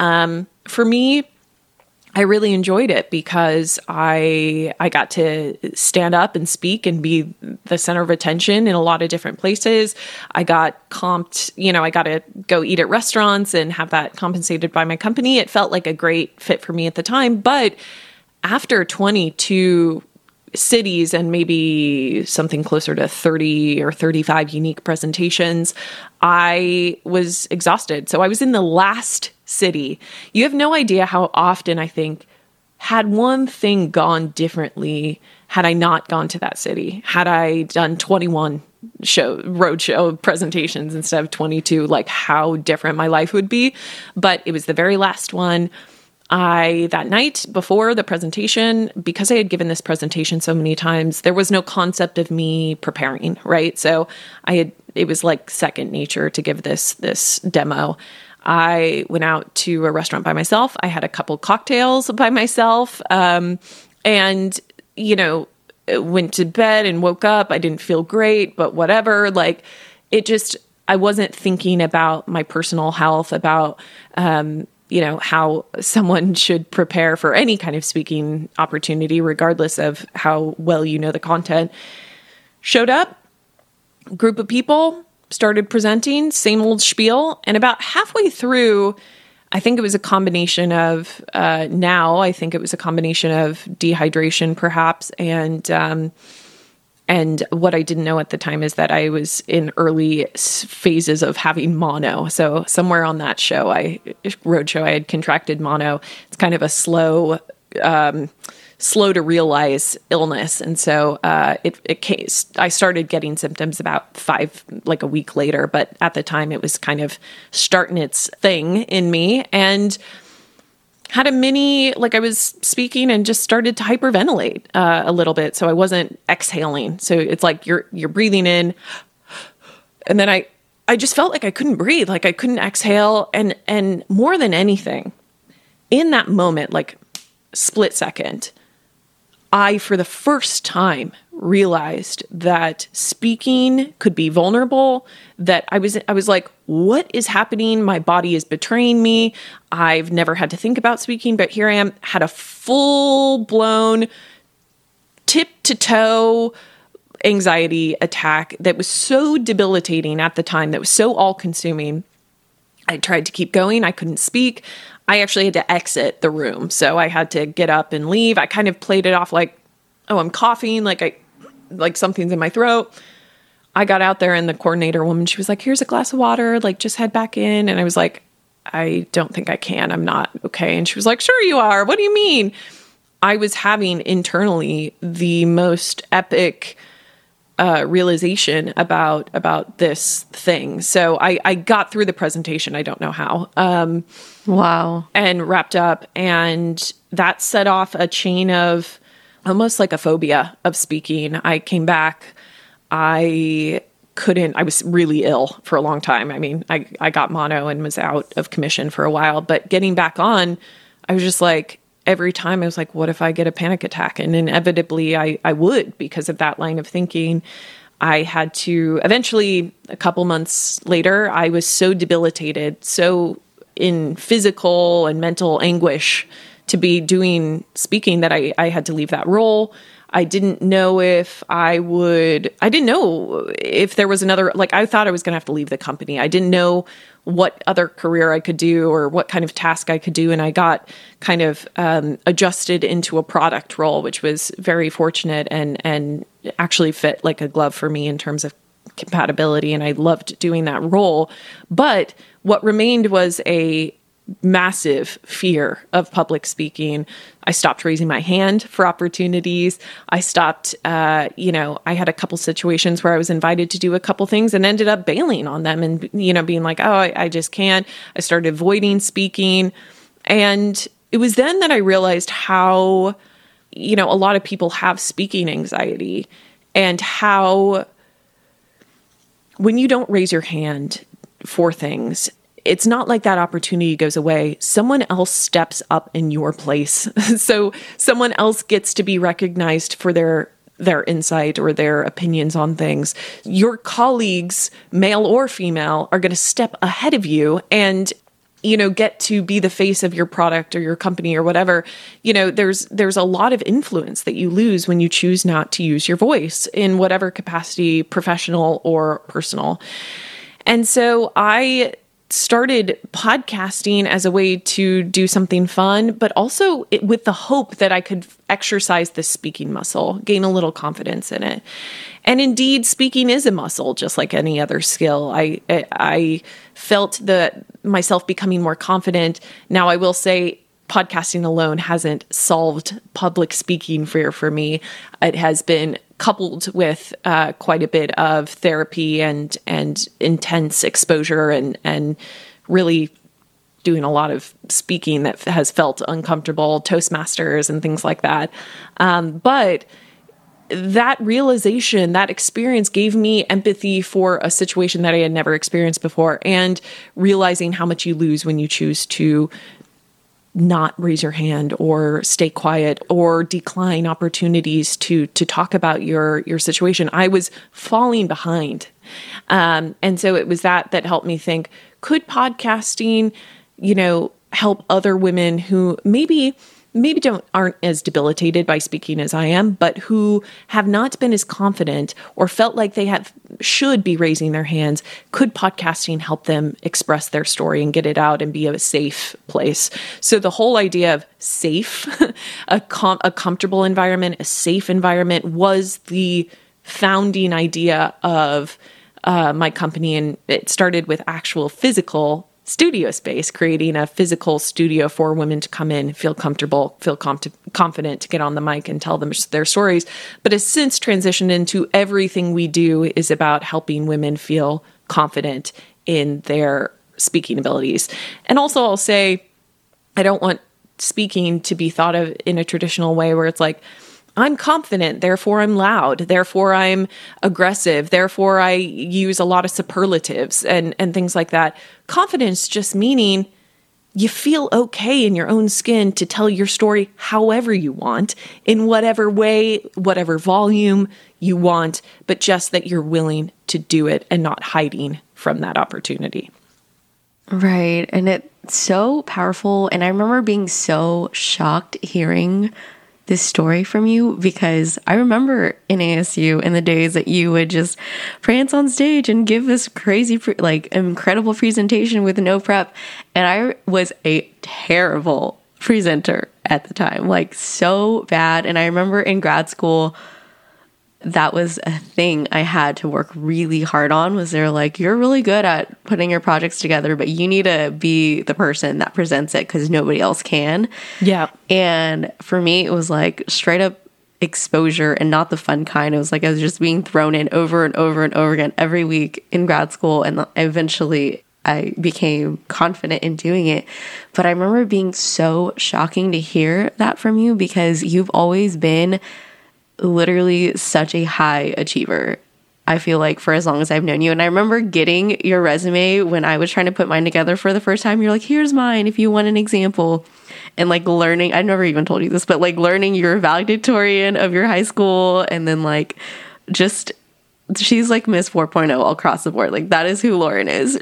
B: For me, I really enjoyed it because I got to stand up and speak and be the center of attention in a lot of different places. I got comped, I got to go eat at restaurants and have that compensated by my company. It felt like a great fit for me at the time. But after 22 cities and maybe something closer to 30 or 35 unique presentations, I was exhausted. So I was in the last city. You have no idea how often I think, had one thing gone differently, had I not gone to that city, had I done 21 roadshow presentations instead of 22, like how different my life would be. But it was the very last one. That night before the presentation, because I had given this presentation so many times, there was no concept of me preparing, right? So it was like second nature to give this demo. I went out to a restaurant by myself. I had a couple cocktails by myself, and, went to bed and woke up. I didn't feel great, but whatever. Like I wasn't thinking about my personal health, about, how someone should prepare for any kind of speaking opportunity, regardless of how well you know the content. Showed up, group of people, started presenting, same old spiel. And about halfway through, I think it was a combination of, dehydration perhaps. And what I didn't know at the time is that I was in early phases of having mono. So somewhere on that roadshow, I had contracted mono. It's kind of a slow slow to realize illness. And so I started getting symptoms about a week later, but at the time it was kind of starting its thing in me, and had I was speaking and just started to hyperventilate a little bit. So I wasn't exhaling. So it's like you're breathing in, and then I just felt like I couldn't breathe, like I couldn't exhale. And more than anything, in that moment, like split second, I, for the first time, realized that speaking could be vulnerable, that I was like, what is happening? My body is betraying me. I've never had to think about speaking, but here I am, had a full-blown tip to toe anxiety attack that was so debilitating at the time, that was so all-consuming. I tried to keep going. I couldn't speak. I actually had to exit the room. So I had to get up and leave. I kind of played it off like, oh, I'm coughing, like something's in my throat. I got out there, and the coordinator woman, she was like, here's a glass of water, like just head back in. And I was like, I don't think I can. I'm not okay. And she was like, sure you are. What do you mean? I was having internally the most epic realization about this thing. So I got through the presentation. I don't know how.
A: Wow.
B: And wrapped up. And that set off a chain of almost like a phobia of speaking. I came back. I was really ill for a long time. I mean, I got mono and was out of commission for a while, but getting back on, I was just like, every time I was like, what if I get a panic attack? And inevitably I would, because of that line of thinking. I had to eventually, a couple months later, I was so debilitated, so in physical and mental anguish to be doing speaking, that I had to leave that role. I didn't know if I didn't know if there was another, like I thought I was going to have to leave the company. I didn't know what other career I could do or what kind of task I could do. And I got kind of adjusted into a product role, which was very fortunate and actually fit like a glove for me in terms of compatibility. And I loved doing that role. But what remained was a massive fear of public speaking. I stopped raising my hand for opportunities. I stopped, I had a couple situations where I was invited to do a couple things and ended up bailing on them and, being like, oh, I just can't. I started avoiding speaking. And it was then that I realized how, a lot of people have speaking anxiety, and how when you don't raise your hand for things, it's not like that opportunity goes away. Someone else steps up in your place. So someone else gets to be recognized for their insight or their opinions on things. Your colleagues, male or female, are going to step ahead of you and, get to be the face of your product or your company or whatever. There's a lot of influence that you lose when you choose not to use your voice in whatever capacity, professional or personal. And so I started podcasting as a way to do something fun, but also with the hope that I could exercise the speaking muscle, gain a little confidence in it. And indeed, speaking is a muscle, just like any other skill. I felt myself becoming more confident. Now, I will say, podcasting alone hasn't solved public speaking fear for me. It has been coupled with quite a bit of therapy and intense exposure and really doing a lot of speaking that has felt uncomfortable, Toastmasters and things like that. But that realization, that experience gave me empathy for a situation that I had never experienced before, and realizing how much you lose when you choose to not raise your hand or stay quiet or decline opportunities to talk about your situation. I was falling behind. And so it was that helped me think, could podcasting, help other women who maybe aren't as debilitated by speaking as I am, but who have not been as confident or felt like they should be raising their hands? Could podcasting help them express their story and get it out and be a safe place? So the whole idea of safe, a comfortable environment, a safe environment, was the founding idea of my company. And it started with actual physical studio space, creating a physical studio for women to come in, feel comfortable, feel confident to get on the mic and tell them their stories. But has since transitioned into everything we do is about helping women feel confident in their speaking abilities. And also I'll say, I don't want speaking to be thought of in a traditional way where it's like, I'm confident, therefore I'm loud, therefore I'm aggressive, therefore I use a lot of superlatives and things like that. Confidence just meaning you feel okay in your own skin to tell your story however you want, in whatever way, whatever volume you want, but just that you're willing to do it and not hiding from that opportunity.
A: Right. And it's so powerful. And I remember being so shocked hearing this story from you, because I remember in ASU in the days that you would just prance on stage and give this crazy, incredible presentation with no prep. And I was a terrible presenter at the time, so bad. And I remember in grad school, that was a thing I had to work really hard on, was they're like, you're really good at putting your projects together, but you need to be the person that presents it because nobody else can.
B: Yeah.
A: And for me, it was straight up exposure, and not the fun kind. It was I was just being thrown in over and over and over again every week in grad school. And eventually I became confident in doing it. But I remember being so shocking to hear that from you, because you've always been literally such a high achiever, I feel like, for as long as I've known you. And I remember getting your resume when I was trying to put mine together for the first time. You're like, here's mine if you want an example. And learning, I never even told you this, but learning you're a valedictorian of your high school. And then she's Miss 4.0 all across the board. That is who Lauren is.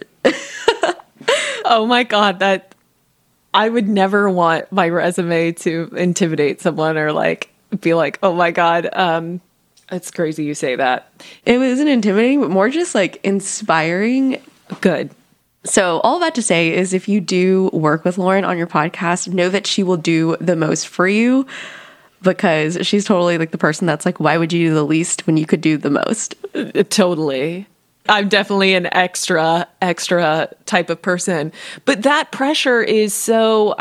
B: Oh my God, that I would never want my resume to intimidate someone or be like, oh my God, it's crazy you say that.
A: It wasn't intimidating, but more just inspiring.
B: Good.
A: So all that to say is, if you do work with Lauren on your podcast, know that she will do the most for you, because she's totally the person that's why would you do the least when you could do the most?
B: Totally. I'm definitely an extra type of person. But that pressure is so,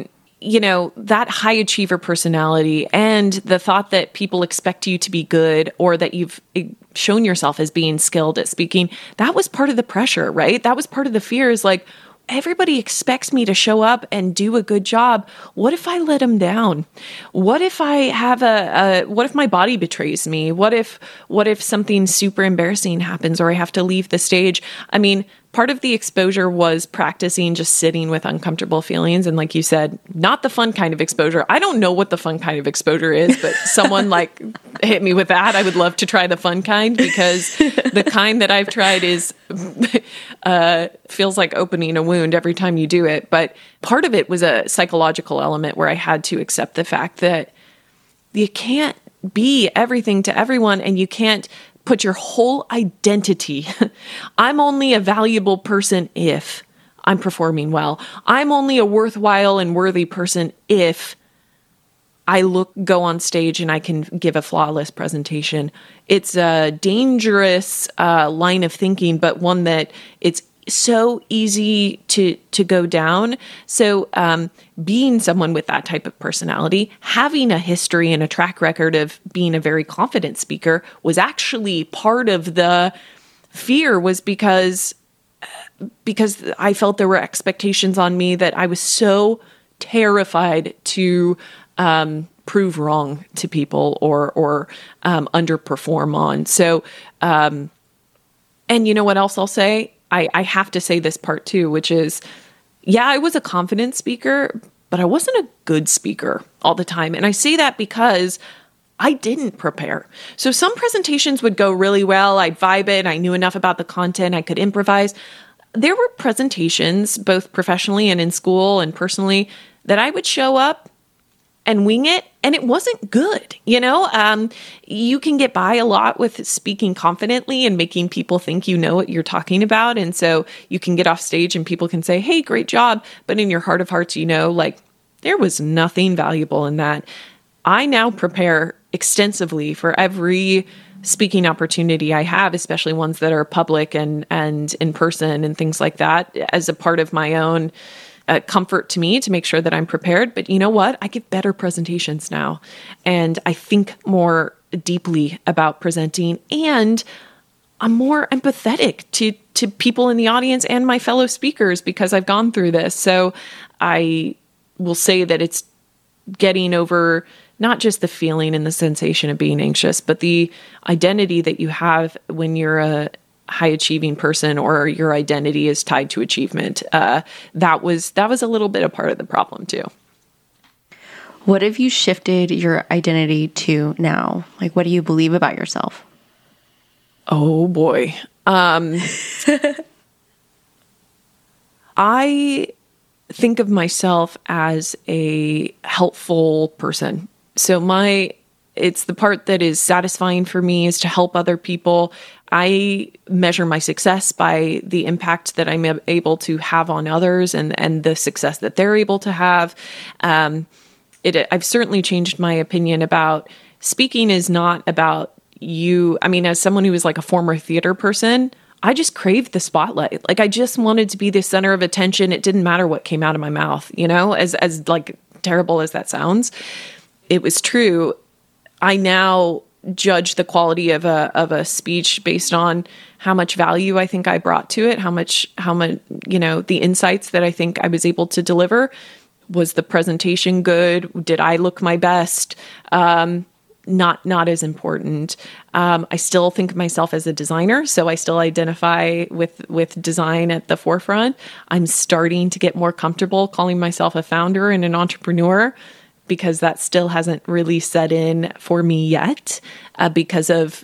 B: that high achiever personality and the thought that people expect you to be good, or that you've shown yourself as being skilled at speaking, that was part of the pressure, right? That was part of the fear, is everybody expects me to show up and do a good job. What if I let them down? What if I have what if my body betrays me? What if something super embarrassing happens, or I have to leave the stage? Part of the exposure was practicing just sitting with uncomfortable feelings. And like you said, not the fun kind of exposure. I don't know what the fun kind of exposure is, but someone hit me with that. I would love to try the fun kind, because the kind that I've tried is feels like opening a wound every time you do it. But part of it was a psychological element where I had to accept the fact that you can't be everything to everyone, and you can't put your whole identity. I'm only a valuable person if I'm performing well. I'm only a worthwhile and worthy person if I go on stage and I can give a flawless presentation. It's a dangerous line of thinking, but one that it's so easy to go down. So being someone with that type of personality, having a history and a track record of being a very confident speaker, was actually part of the fear, was because I felt there were expectations on me that I was so terrified to prove wrong to people or underperform on. So, and you know what else I'll say? I have to say this part too, which is, yeah, I was a confident speaker, but I wasn't a good speaker all the time. And I say that because I didn't prepare. So some presentations would go really well. I'd vibe it. I knew enough about the content. I could improvise. There were presentations, both professionally and in school and personally, that I would show up and wing it, and it wasn't good. You can get by a lot with speaking confidently and making people think you know what you're talking about. And so you can get off stage and people can say, hey, great job. But in your heart of hearts, there was nothing valuable in that. I now prepare extensively for every speaking opportunity I have, especially ones that are public and in person and things like that, as a part of my own comfort to me to make sure that I'm prepared. But you know what? I give better presentations now, and I think more deeply about presenting, and I'm more empathetic to people in the audience and my fellow speakers because I've gone through this. So I will say that it's getting over not just the feeling and the sensation of being anxious, but the identity that you have when you're a high achieving person or your identity is tied to achievement. That was a little bit a part of the problem too.
A: What have you shifted your identity to now? Like, what do you believe about yourself?
B: Oh boy. I think of myself as a helpful person. So it's the part that is satisfying for me is to help other people. I measure my success by the impact that I'm able to have on others and the success that they're able to have. I've certainly changed my opinion about speaking is not about you. I mean, as someone who was like a former theater person, I just craved the spotlight. Like I just wanted to be the center of attention. It didn't matter what came out of my mouth, as like terrible as that sounds. It was true. I now judge the quality of a speech based on how much value I think I brought to it, how much, the insights that I think I was able to deliver. Was the presentation good? Did I look my best? Not as important. I still think of myself as a designer, so I still identify with design at the forefront. I'm starting to get more comfortable calling myself a founder and an entrepreneur because that still hasn't really set in for me yet, because of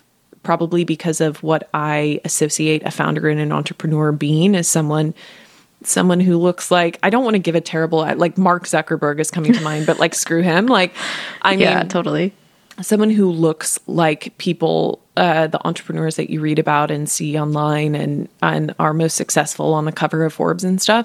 B: what I associate a founder and an entrepreneur being as someone who looks like, I don't want to give a terrible, like Mark Zuckerberg is coming to mind, but like screw him. Like,
A: yeah, totally.
B: Someone who looks like people, the entrepreneurs that you read about and see online and are most successful on the cover of Forbes and stuff.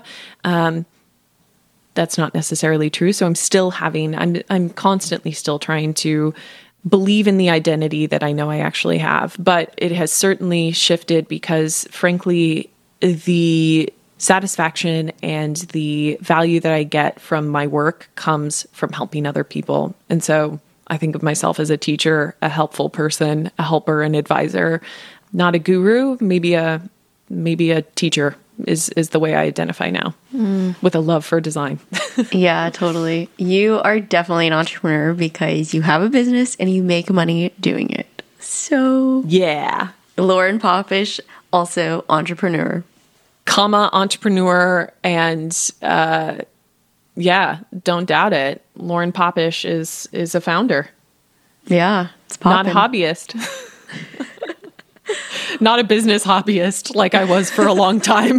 B: That's not necessarily true. So I'm constantly still trying to believe in the identity that I know I actually have, but it has certainly shifted because frankly, the satisfaction and the value that I get from my work comes from helping other people. And so I think of myself as a teacher, a helpful person, a helper, an advisor, not a guru, maybe a teacher is the way I identify now, with a love for design.
A: Yeah, totally. You are definitely an entrepreneur because you have a business and you make money doing it. So
B: yeah.
A: Lauren Popish, also entrepreneur.
B: Entrepreneur, and yeah, don't doubt it. Lauren Popish is a founder.
A: Yeah, it's poppin'.
B: Not hobbyist. Not a business hobbyist like I was for a long time.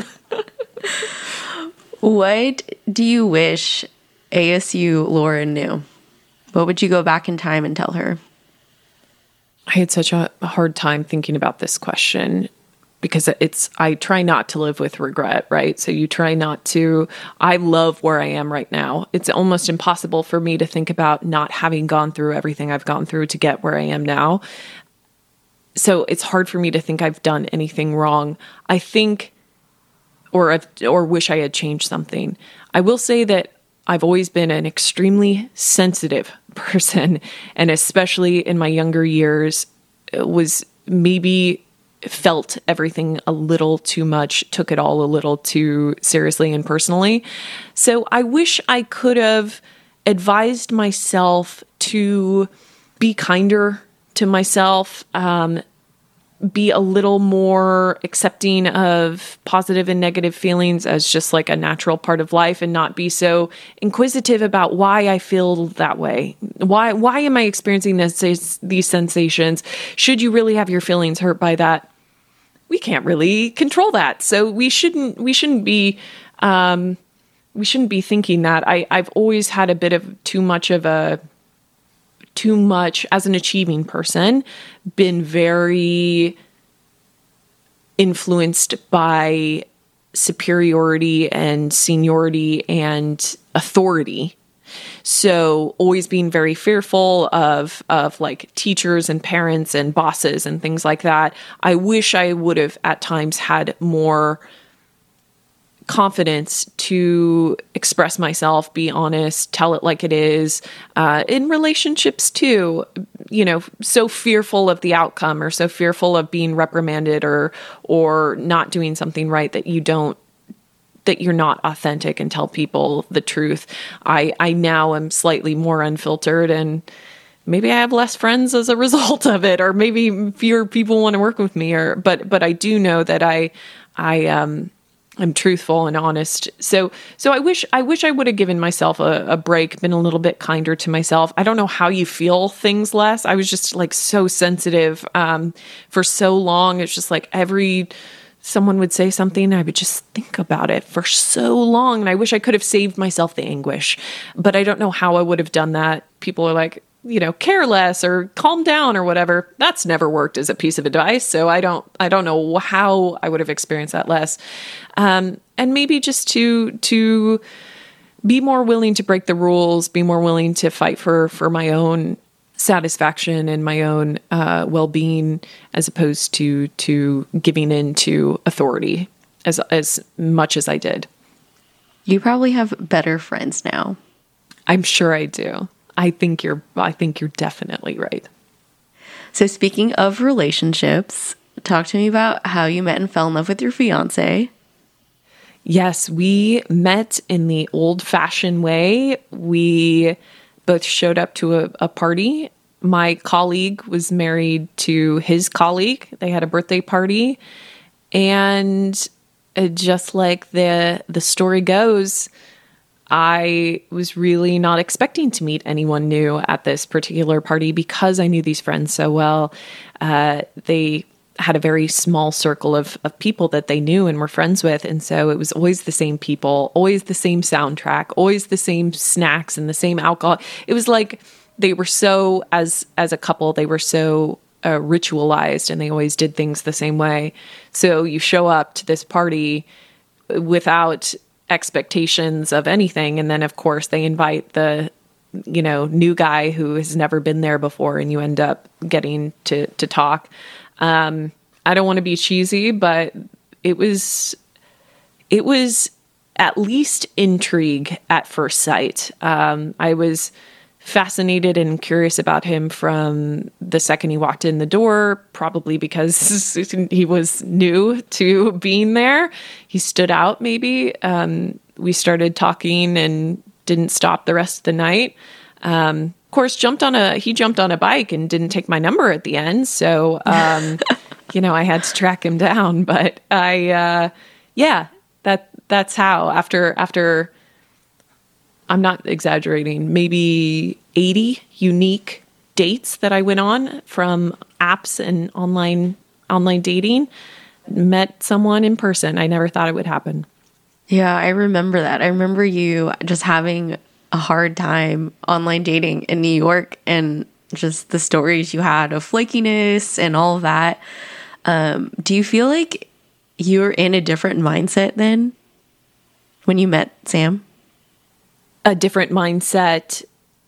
A: What do you wish ASU Lauren knew? What would you go back in time and tell her?
B: I had such a hard time thinking about this question because I try not to live with regret, right? So you try not to, I love where I am right now. It's almost impossible for me to think about not having gone through everything I've gone through to get where I am now. So it's hard for me to think I've done anything wrong. I think, or wish I had changed something. I will say that I've always been an extremely sensitive person, and especially in my younger years, was maybe felt everything a little too much, took it all a little too seriously and personally. So I wish I could have advised myself to be kinder to myself, be a little more accepting of positive and negative feelings as just like a natural part of life, and not be so inquisitive about why I feel that way. Why am I experiencing these sensations? Should you really have your feelings hurt by that? We can't really control that. So we shouldn't be thinking that. I've always had a bit of too much as an achieving person, been very influenced by superiority and seniority and authority. So always being very fearful of like teachers and parents and bosses and things like that. I wish I would have at times had more confidence to express myself, be honest, tell it like it is. In relationships too, so fearful of the outcome or so fearful of being reprimanded or not doing something right that you're not authentic and tell people the truth. I now am slightly more unfiltered, and maybe I have less friends as a result of it, or maybe fewer people want to work with me, but I do know that I'm truthful and honest. So I wish I would have given myself a break, been a little bit kinder to myself. I don't know how you feel things less. I was just like so sensitive for so long. It's just like someone would say something, I would just think about it for so long. And I wish I could have saved myself the anguish, but I don't know how I would have done that. People are like, care less or calm down or whatever. That's never worked as a piece of advice. So I don't know how I would have experienced that less. And maybe just to be more willing to break the rules, be more willing to fight for my own satisfaction and my own well-being, as opposed to giving in to authority as much as I did.
A: You probably have better friends now.
B: I'm sure I do. I think you're definitely right.
A: So speaking of relationships, talk to me about how you met and fell in love with your fiance.
B: Yes, we met in the old-fashioned way. We both showed up to a party. My colleague was married to his colleague. They had a birthday party. And just like the story goes, I was really not expecting to meet anyone new at this particular party because I knew these friends so well. They had a very small circle of people that they knew and were friends with. And so it was always the same people, always the same soundtrack, always the same snacks and the same alcohol. It was like they were so, as a couple, they were so ritualized, and they always did things the same way. So you show up to this party without expectations of anything. And then of course they invite the, new guy who has never been there before, and you end up getting to talk. I don't want to be cheesy, but it was at least intrigue at first sight. I was fascinated and curious about him from the second he walked in the door, probably because he was new to being there. He stood out maybe. We started talking and didn't stop the rest of the night. Of course, he jumped on a bike and didn't take my number at the end. So, I had to track him down, but that's how after I'm not exaggerating, maybe 80 unique dates that I went on from apps and online dating, met someone in person. I never thought it would happen.
A: Yeah, I remember that. I remember you just having a hard time online dating in New York, and just the stories you had of flakiness and all of that. Do you feel like you were in a different mindset then when you met Sam?
B: A different mindset,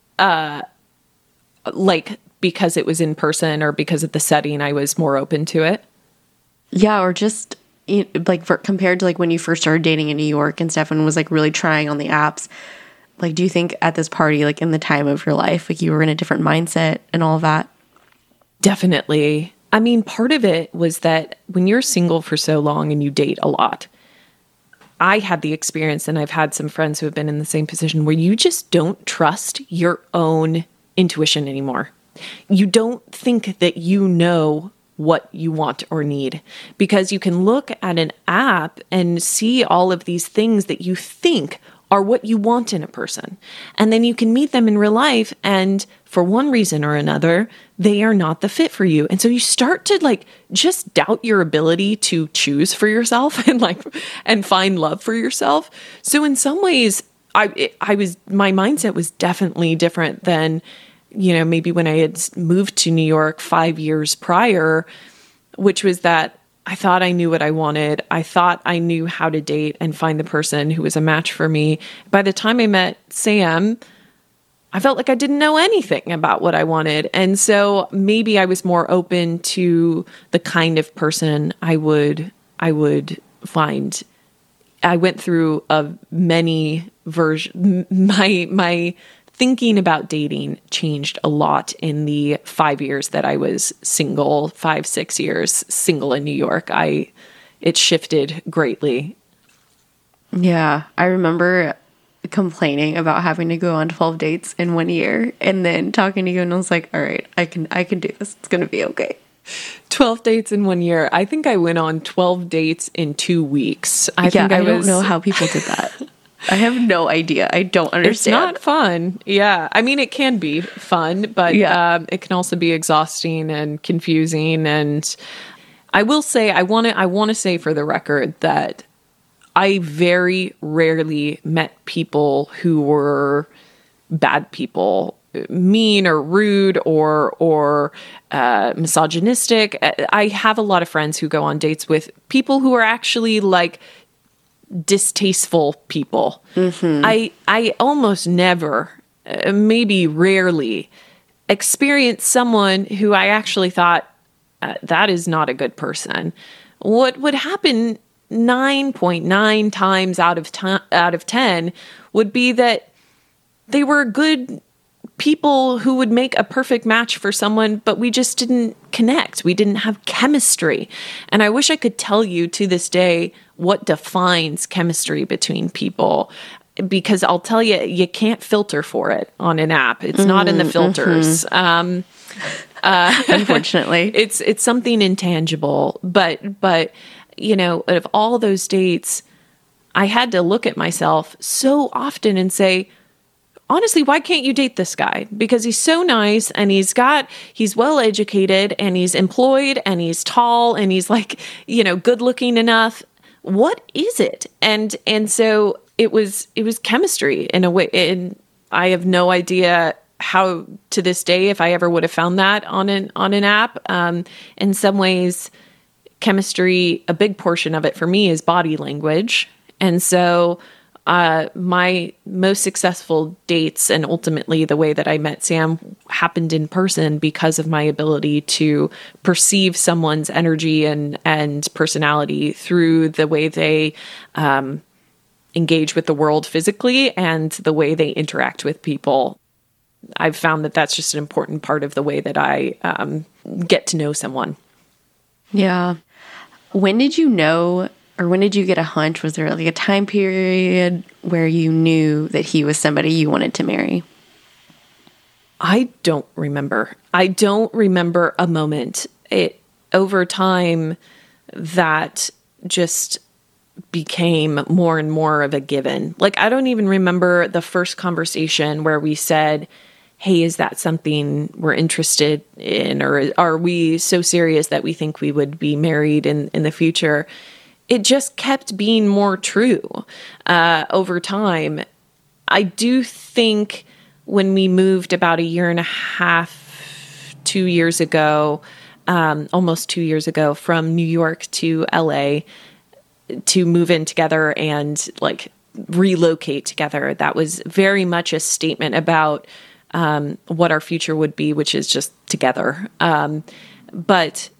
B: like because it was in person or because of the setting, I was more open to it?
A: Yeah, or just compared to like when you first started dating in New York and Stefan was like really trying on the apps. Like, do you think at this party, like in the time of your life, like you were in a different mindset and all of that?
B: Definitely. I mean, part of it was that when you're single for so long and you date a lot, I had the experience, and I've had some friends who have been in the same position, where you just don't trust your own intuition anymore. You don't think that you know what you want or need, because you can look at an app and see all of these things that you think are what you want in a person. And then you can meet them in real life, and for one reason or another, they are not the fit for you. And so you start to just doubt your ability to choose for yourself and find love for yourself. So in some ways, my mindset was definitely different than, maybe when I had moved to New York 5 years prior, which was that I thought I knew what I wanted. I thought I knew how to date and find the person who was a match for me. By the time I met Sam, I felt like I didn't know anything about what I wanted. And so maybe I was more open to the kind of person I would find. I went through many versions. My thinking about dating changed a lot in the 5 years that I was single, 5-6 years single in New York. It shifted greatly.
A: Yeah, I remember complaining about having to go on 12 dates in 1 year and then talking to you, and I was like, all right, I can do this. It's going to be okay.
B: 12 dates in 1 year. I think I went on 12 dates in 2 weeks. I
A: don't know how people did that. I have no idea. I don't understand.
B: It's not fun. Yeah. I mean, it can be fun, but it can also be exhausting and confusing. And I will say, I want to say for the record that I very rarely met people who were bad people, mean or rude or misogynistic. I have a lot of friends who go on dates with people who are actually like distasteful people. Mm-hmm. I almost never, maybe rarely, experience someone who I actually thought that is not a good person. What would happen 9.9 times out of 10 would be that they were good people who would make a perfect match for someone, but we just didn't connect. We didn't have chemistry. And I wish I could tell you to this day what defines chemistry between people, because I'll tell you, you can't filter for it on an app. It's not in the filters.
A: Unfortunately,
B: it's something intangible, but you know, out of all those dates, I had to look at myself so often and say, honestly, why can't you date this guy? Because he's so nice and he's well educated and he's employed and he's tall and he's like, you know, good looking enough. What is it? And so it was chemistry in a way. And I have no idea how to this day, if I ever would have found that on an app. In some ways, chemistry, a big portion of it for me is body language. And so my most successful dates and ultimately the way that I met Sam happened in person because of my ability to perceive someone's energy and personality through the way they engage with the world physically and the way they interact with people. I've found that that's just an important part of the way that I get to know someone.
A: Yeah. When did you know, or when did you get a hunch? Was there like a time period where you knew that he was somebody you wanted to marry?
B: I don't remember. I don't remember a moment. Over time, that just became more and more of a given. Like, I don't even remember the first conversation where we said, hey, is that something we're interested in? Or are we so serious that we think we would be married in the future? It just kept being more true over time. I do think when we moved about 1.5 years, 2 years ago, almost 2 years ago, from New York to LA to move in together and like relocate together, that was very much a statement about what our future would be, which is just together. But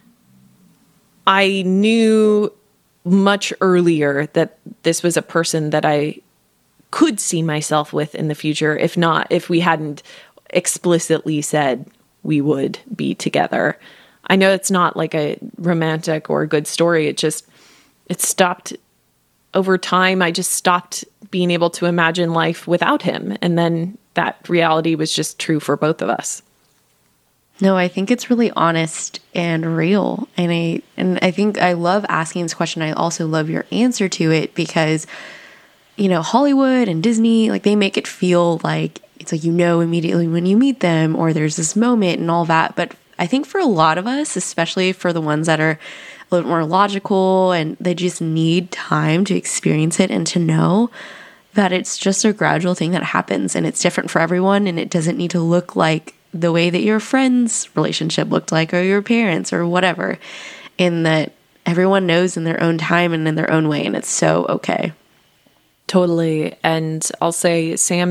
B: I knew much earlier that this was a person that I could see myself with in the future, if we hadn't explicitly said we would be together. I know it's not like a romantic or a good story. It stopped over time. I just stopped being able to imagine life without him. And then that reality was just true for both of us.
A: No, I think it's really honest and real. And I think I love asking this question. I also love your answer to it because, you know, Hollywood and Disney, like they make it feel like it's like, you know, immediately when you meet them or there's this moment and all that. But I think for a lot of us, especially for the ones that are a little more logical and they just need time to experience it and to know that it's just a gradual thing that happens and it's different for everyone and it doesn't need to look like the way that your friend's relationship looked like or your parents or whatever, in that everyone knows in their own time and in their own way, and it's so okay.
B: Totally. And I'll say Sam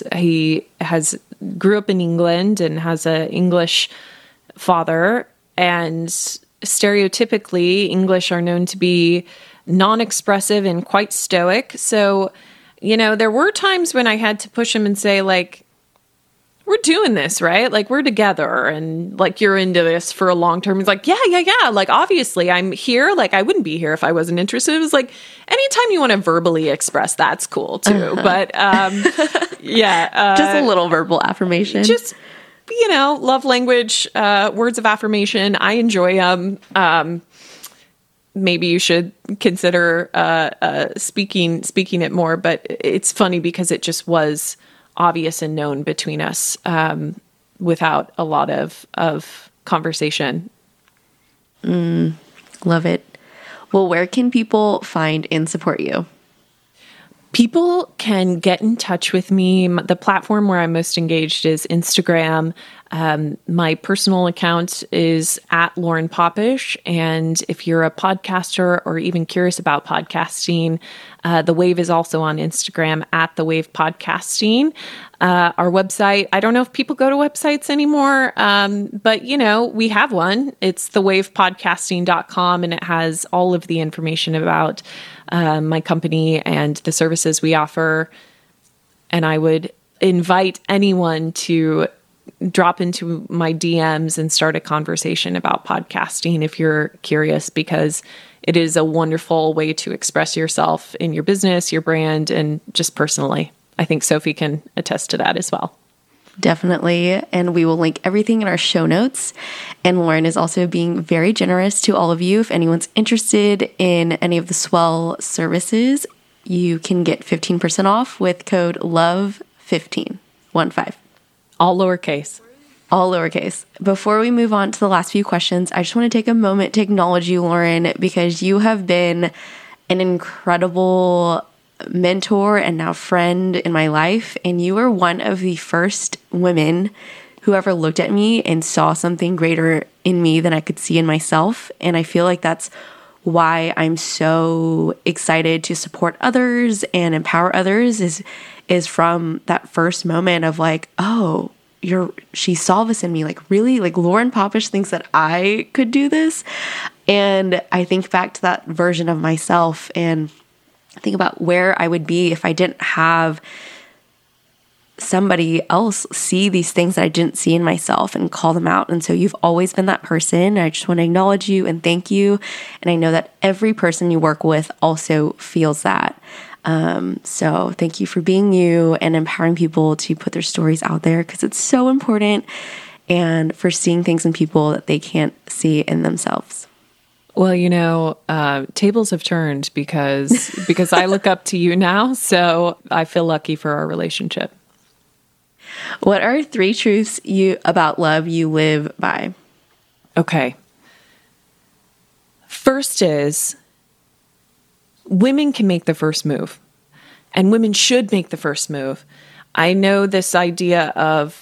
B: grew up in England and has an English father. And stereotypically, English are known to be non-expressive and quite stoic. So, there were times when I had to push him and say, like, we're doing this, right? Like, we're together and like, you're into this for a long term. He's like, yeah. Like, obviously I'm here. Like, I wouldn't be here if I wasn't interested. It was like, anytime you want to verbally express, that's cool too. But, yeah.
A: Just a little verbal affirmation.
B: Just, love language, words of affirmation. I enjoy them. Maybe you should consider, speaking it more, but it's funny because it just was obvious and known between us without a lot of conversation.
A: Love it. Well, where can people find and support you?
B: People can get in touch with me. The platform where I'm most engaged is Instagram. My personal account is at Lauren Popish. And if you're a podcaster or even curious about podcasting, The Wave is also on Instagram at The Wave Podcasting. Our website, I don't know if people go to websites anymore, but we have one. It's thewavepodcasting.com, and it has all of the information about my company and the services we offer. And I would invite anyone to drop into my DMs and start a conversation about podcasting if you're curious, because it is a wonderful way to express yourself in your business, your brand, and just personally. I think Sophie can attest to that as well.
A: Definitely. And we will link everything in our show notes. And Lauren is also being very generous to all of you. If anyone's interested in any of the Swell services, you can get 15% off with code LOVE15.
B: All lowercase.
A: All lowercase. Before we move on to the last few questions, I just want to take a moment to acknowledge you, Lauren, because you have been an incredible mentor and now friend in my life. And you were one of the first women who ever looked at me and saw something greater in me than I could see in myself. And I feel like that's why I'm so excited to support others and empower others is from that first moment of like, oh, she saw this in me. Like, really? Like, Lauren Popish thinks that I could do this? And I think back to that version of myself and think about where I would be if I didn't have somebody else see these things that I didn't see in myself and call them out. And so you've always been that person. I just want to acknowledge you and thank you. And I know that every person you work with also feels that. So thank you for being you and empowering people to put their stories out there, because it's so important, and for seeing things in people that they can't see in themselves.
B: Well, tables have turned because I look up to you now, so I feel lucky for our relationship.
A: What are 3 truths about love you live by?
B: Okay. First is, women can make the first move, and women should make the first move. I know this idea of,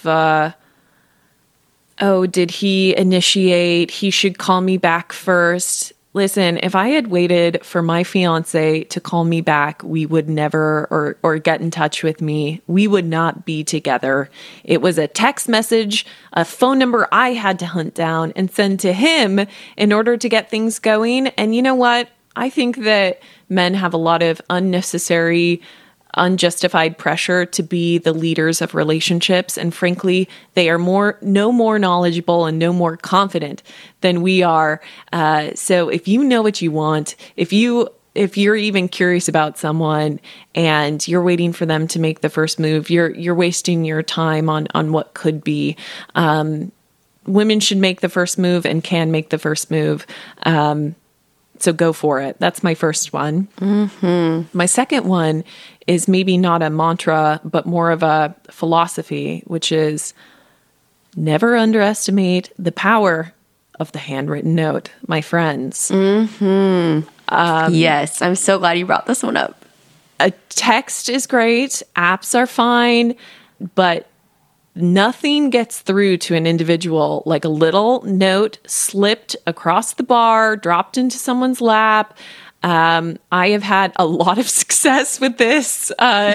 B: did he initiate? He should call me back first. Listen, if I had waited for my fiance to call me back, we would never, or get in touch with me, we would not be together. It was a text message, a phone number I had to hunt down and send to him in order to get things going. And you know what? I think that men have a lot of unnecessary, unjustified pressure to be the leaders of relationships. And frankly, they are no more knowledgeable and no more confident than we are. So if you know what you want, if you're even curious about someone and you're waiting for them to make the first move, you're wasting your time on what could be. Women should make the first move and can make the first move. So go for it. That's my first one. Mm-hmm. My second one is maybe not a mantra, but more of a philosophy, which is never underestimate the power of the handwritten note, my friends.
A: Mm-hmm. Yes, I'm so glad you brought this one up.
B: A text is great. Apps are fine, but nothing gets through to an individual like a little note slipped across the bar, dropped into someone's lap. I have had a lot of success with this,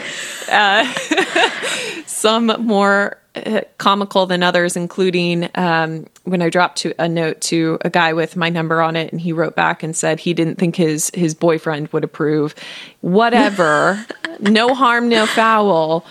B: some more comical than others, including when I dropped a note to a guy with my number on it, and he wrote back and said he didn't think his boyfriend would approve. Whatever, no harm, no foul.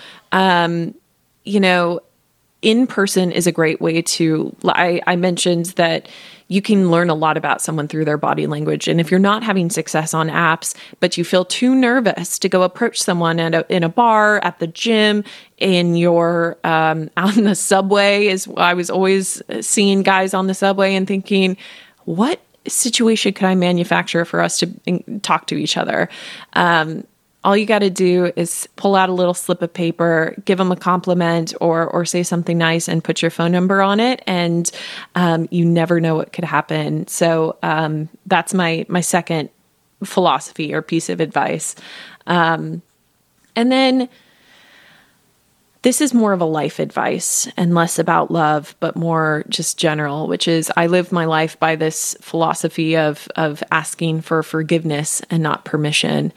B: In person is a great way to, I mentioned that you can learn a lot about someone through their body language. And if you're not having success on apps, but you feel too nervous to go approach someone in a bar, at the gym, in your, out in the subway, I was always seeing guys on the subway and thinking, what situation could I manufacture for us to talk to each other? All you got to do is pull out a little slip of paper, give them a compliment or say something nice and put your phone number on it. And you never know what could happen. So that's my second philosophy or piece of advice. And then this is more of a life advice and less about love, but more just general, which is I live my life by this philosophy of asking for forgiveness and not permission.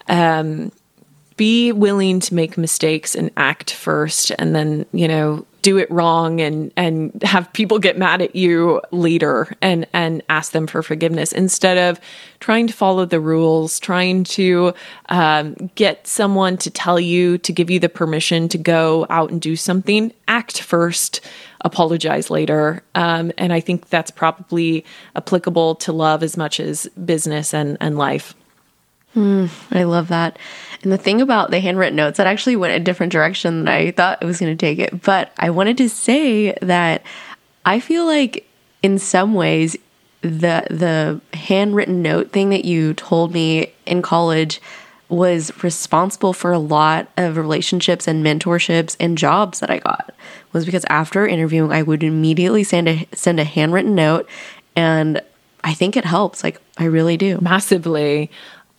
B: Be willing to make mistakes and act first, and then, do it wrong and have people get mad at you later and ask them for forgiveness instead of trying to follow the rules, trying to get someone to tell you, to give you the permission to go out and do something. Act first, apologize later. And I think that's probably applicable to love as much as business and life.
A: I love that. And the thing about the handwritten notes, that actually went a different direction than I thought it was going to take it. But I wanted to say that I feel like in some ways, the handwritten note thing that you told me in college was responsible for a lot of relationships and mentorships and jobs that I got. Was because after interviewing, I would immediately send a handwritten note, and I think it helps. Like, I really do.
B: Massively.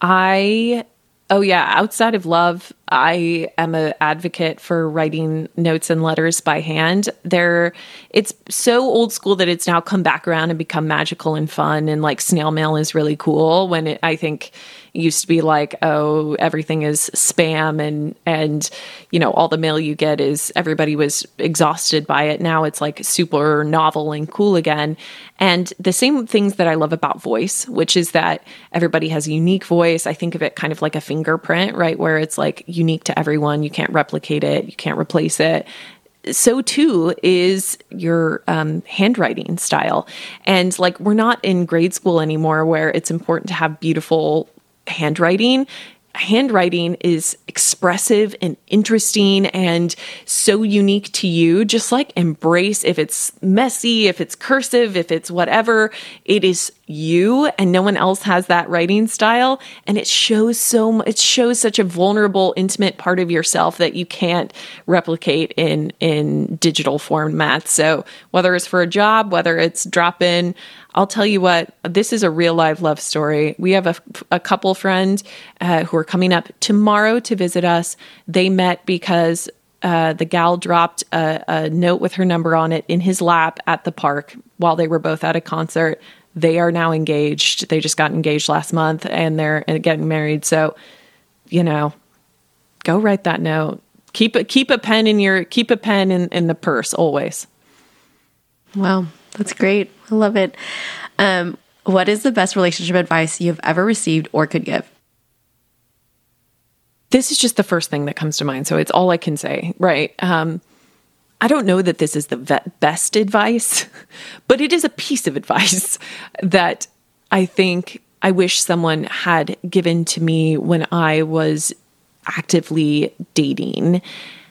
B: Outside of love, I am an advocate for writing notes and letters by hand. It's so old school that it's now come back around and become magical and fun. And like snail mail is really cool when I think it used to be like, oh, everything is spam and all the mail you get is everybody was exhausted by it. Now it's like super novel and cool again. And the same things that I love about voice, which is that everybody has a unique voice. I think of it kind of like a fingerprint, right? Where it's like unique to everyone. You can't replicate it. You can't replace it. So too is your handwriting style. And like, we're not in grade school anymore where it's important to have beautiful handwriting. Handwriting is expressive and interesting and so unique to you. Just like embrace if it's messy, if it's cursive, if it's whatever, it is you and no one else has that writing style. And it shows such a vulnerable, intimate part of yourself that you can't replicate in digital formats. So whether it's for a job, whether it's drop in, I'll tell you what, this is a real live love story. We have a couple friends who are coming up tomorrow to visit us. They met because the gal dropped a note with her number on it in his lap at the park while they were both at a concert. They are now engaged. They just got engaged last month and they're getting married. So, go write that note. Keep a pen in the purse always.
A: Wow, that's great. I love it. What is the best relationship advice you've ever received or could give?
B: This is just the first thing that comes to mind, so it's all I can say, right? I don't know that this is the best advice, but it is a piece of advice that I think I wish someone had given to me when I was actively dating.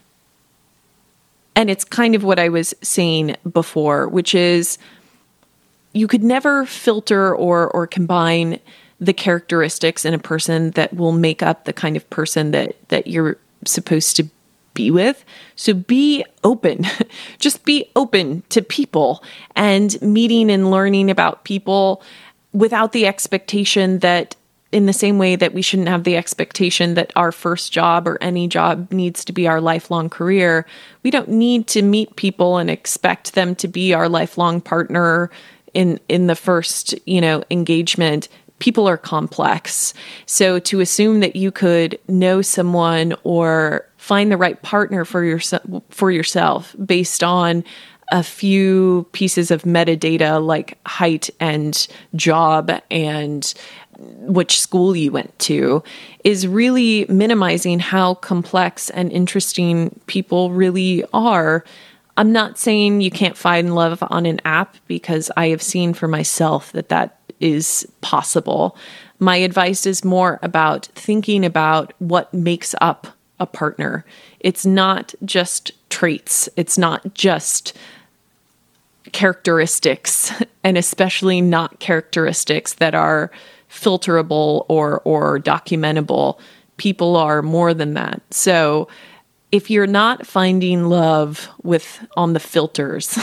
B: And it's kind of what I was saying before, which is you could never filter or combine the characteristics in a person that will make up the kind of person that you're supposed to be with. So be open. Just be open to people and meeting and learning about people without the expectation that, in the same way that we shouldn't have the expectation that our first job or any job needs to be our lifelong career, we don't need to meet people and expect them to be our lifelong partner in the first, engagement. people are complex. So to assume that you could know someone or find the right partner for yourself based on a few pieces of metadata like height and job and which school you went to is really minimizing how complex and interesting people really are. I'm not saying you can't find love on an app, because I have seen for myself that is possible. My advice is more about thinking about what makes up a partner. It's not just traits. It's not just characteristics, and especially not characteristics that are filterable or documentable. People are more than that. So if you're not finding love on the filters,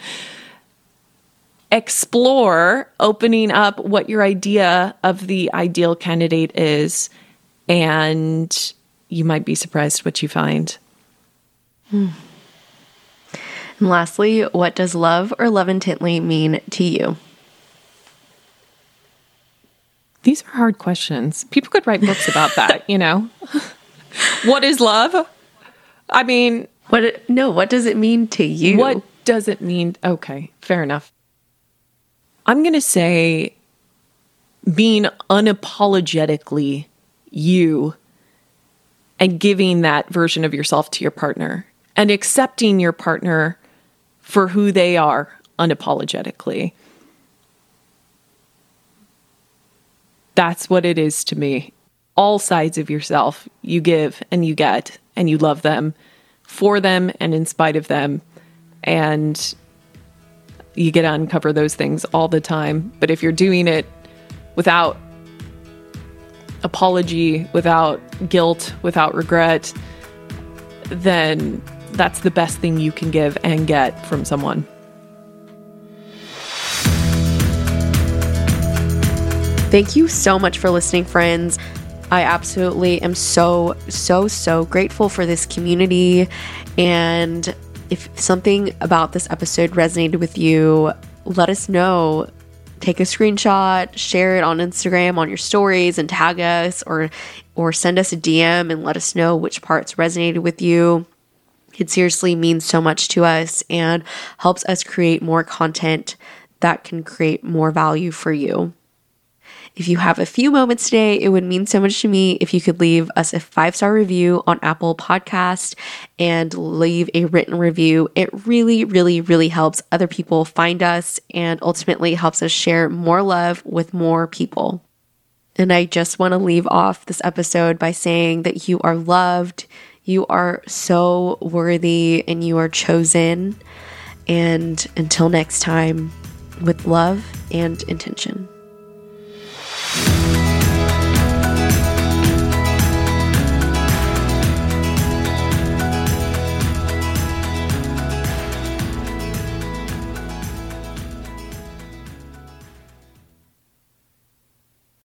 B: explore opening up what your idea of the ideal candidate is, and you might be surprised what you find.
A: And lastly, what does love or love intently mean to you?
B: These are hard questions. People could write books about that, What is love? I mean...
A: what does it mean to you?
B: What does it mean? Okay, fair enough. I'm going to say being unapologetically you and giving that version of yourself to your partner and accepting your partner for who they are unapologetically. That's what it is to me. All sides of yourself, you give and you get, and you love them for them and in spite of them. And you get to uncover those things all the time. But if you're doing it without apology, without guilt, without regret, then that's the best thing you can give and get from someone.
A: Thank you so much for listening, friends. I absolutely am so grateful for this community. And if something about this episode resonated with you, let us know. Take a screenshot, share it on Instagram on your stories and tag us, or send us a DM and let us know which parts resonated with you. It seriously means so much to us and helps us create more content that can create more value for you. If you have a few moments today, it would mean so much to me if you could leave us a 5-star review on Apple Podcast and leave a written review. It really, really, really helps other people find us and ultimately helps us share more love with more people. And I just want to leave off this episode by saying that you are loved, you are so worthy, and you are chosen. And until next time, with love and intention.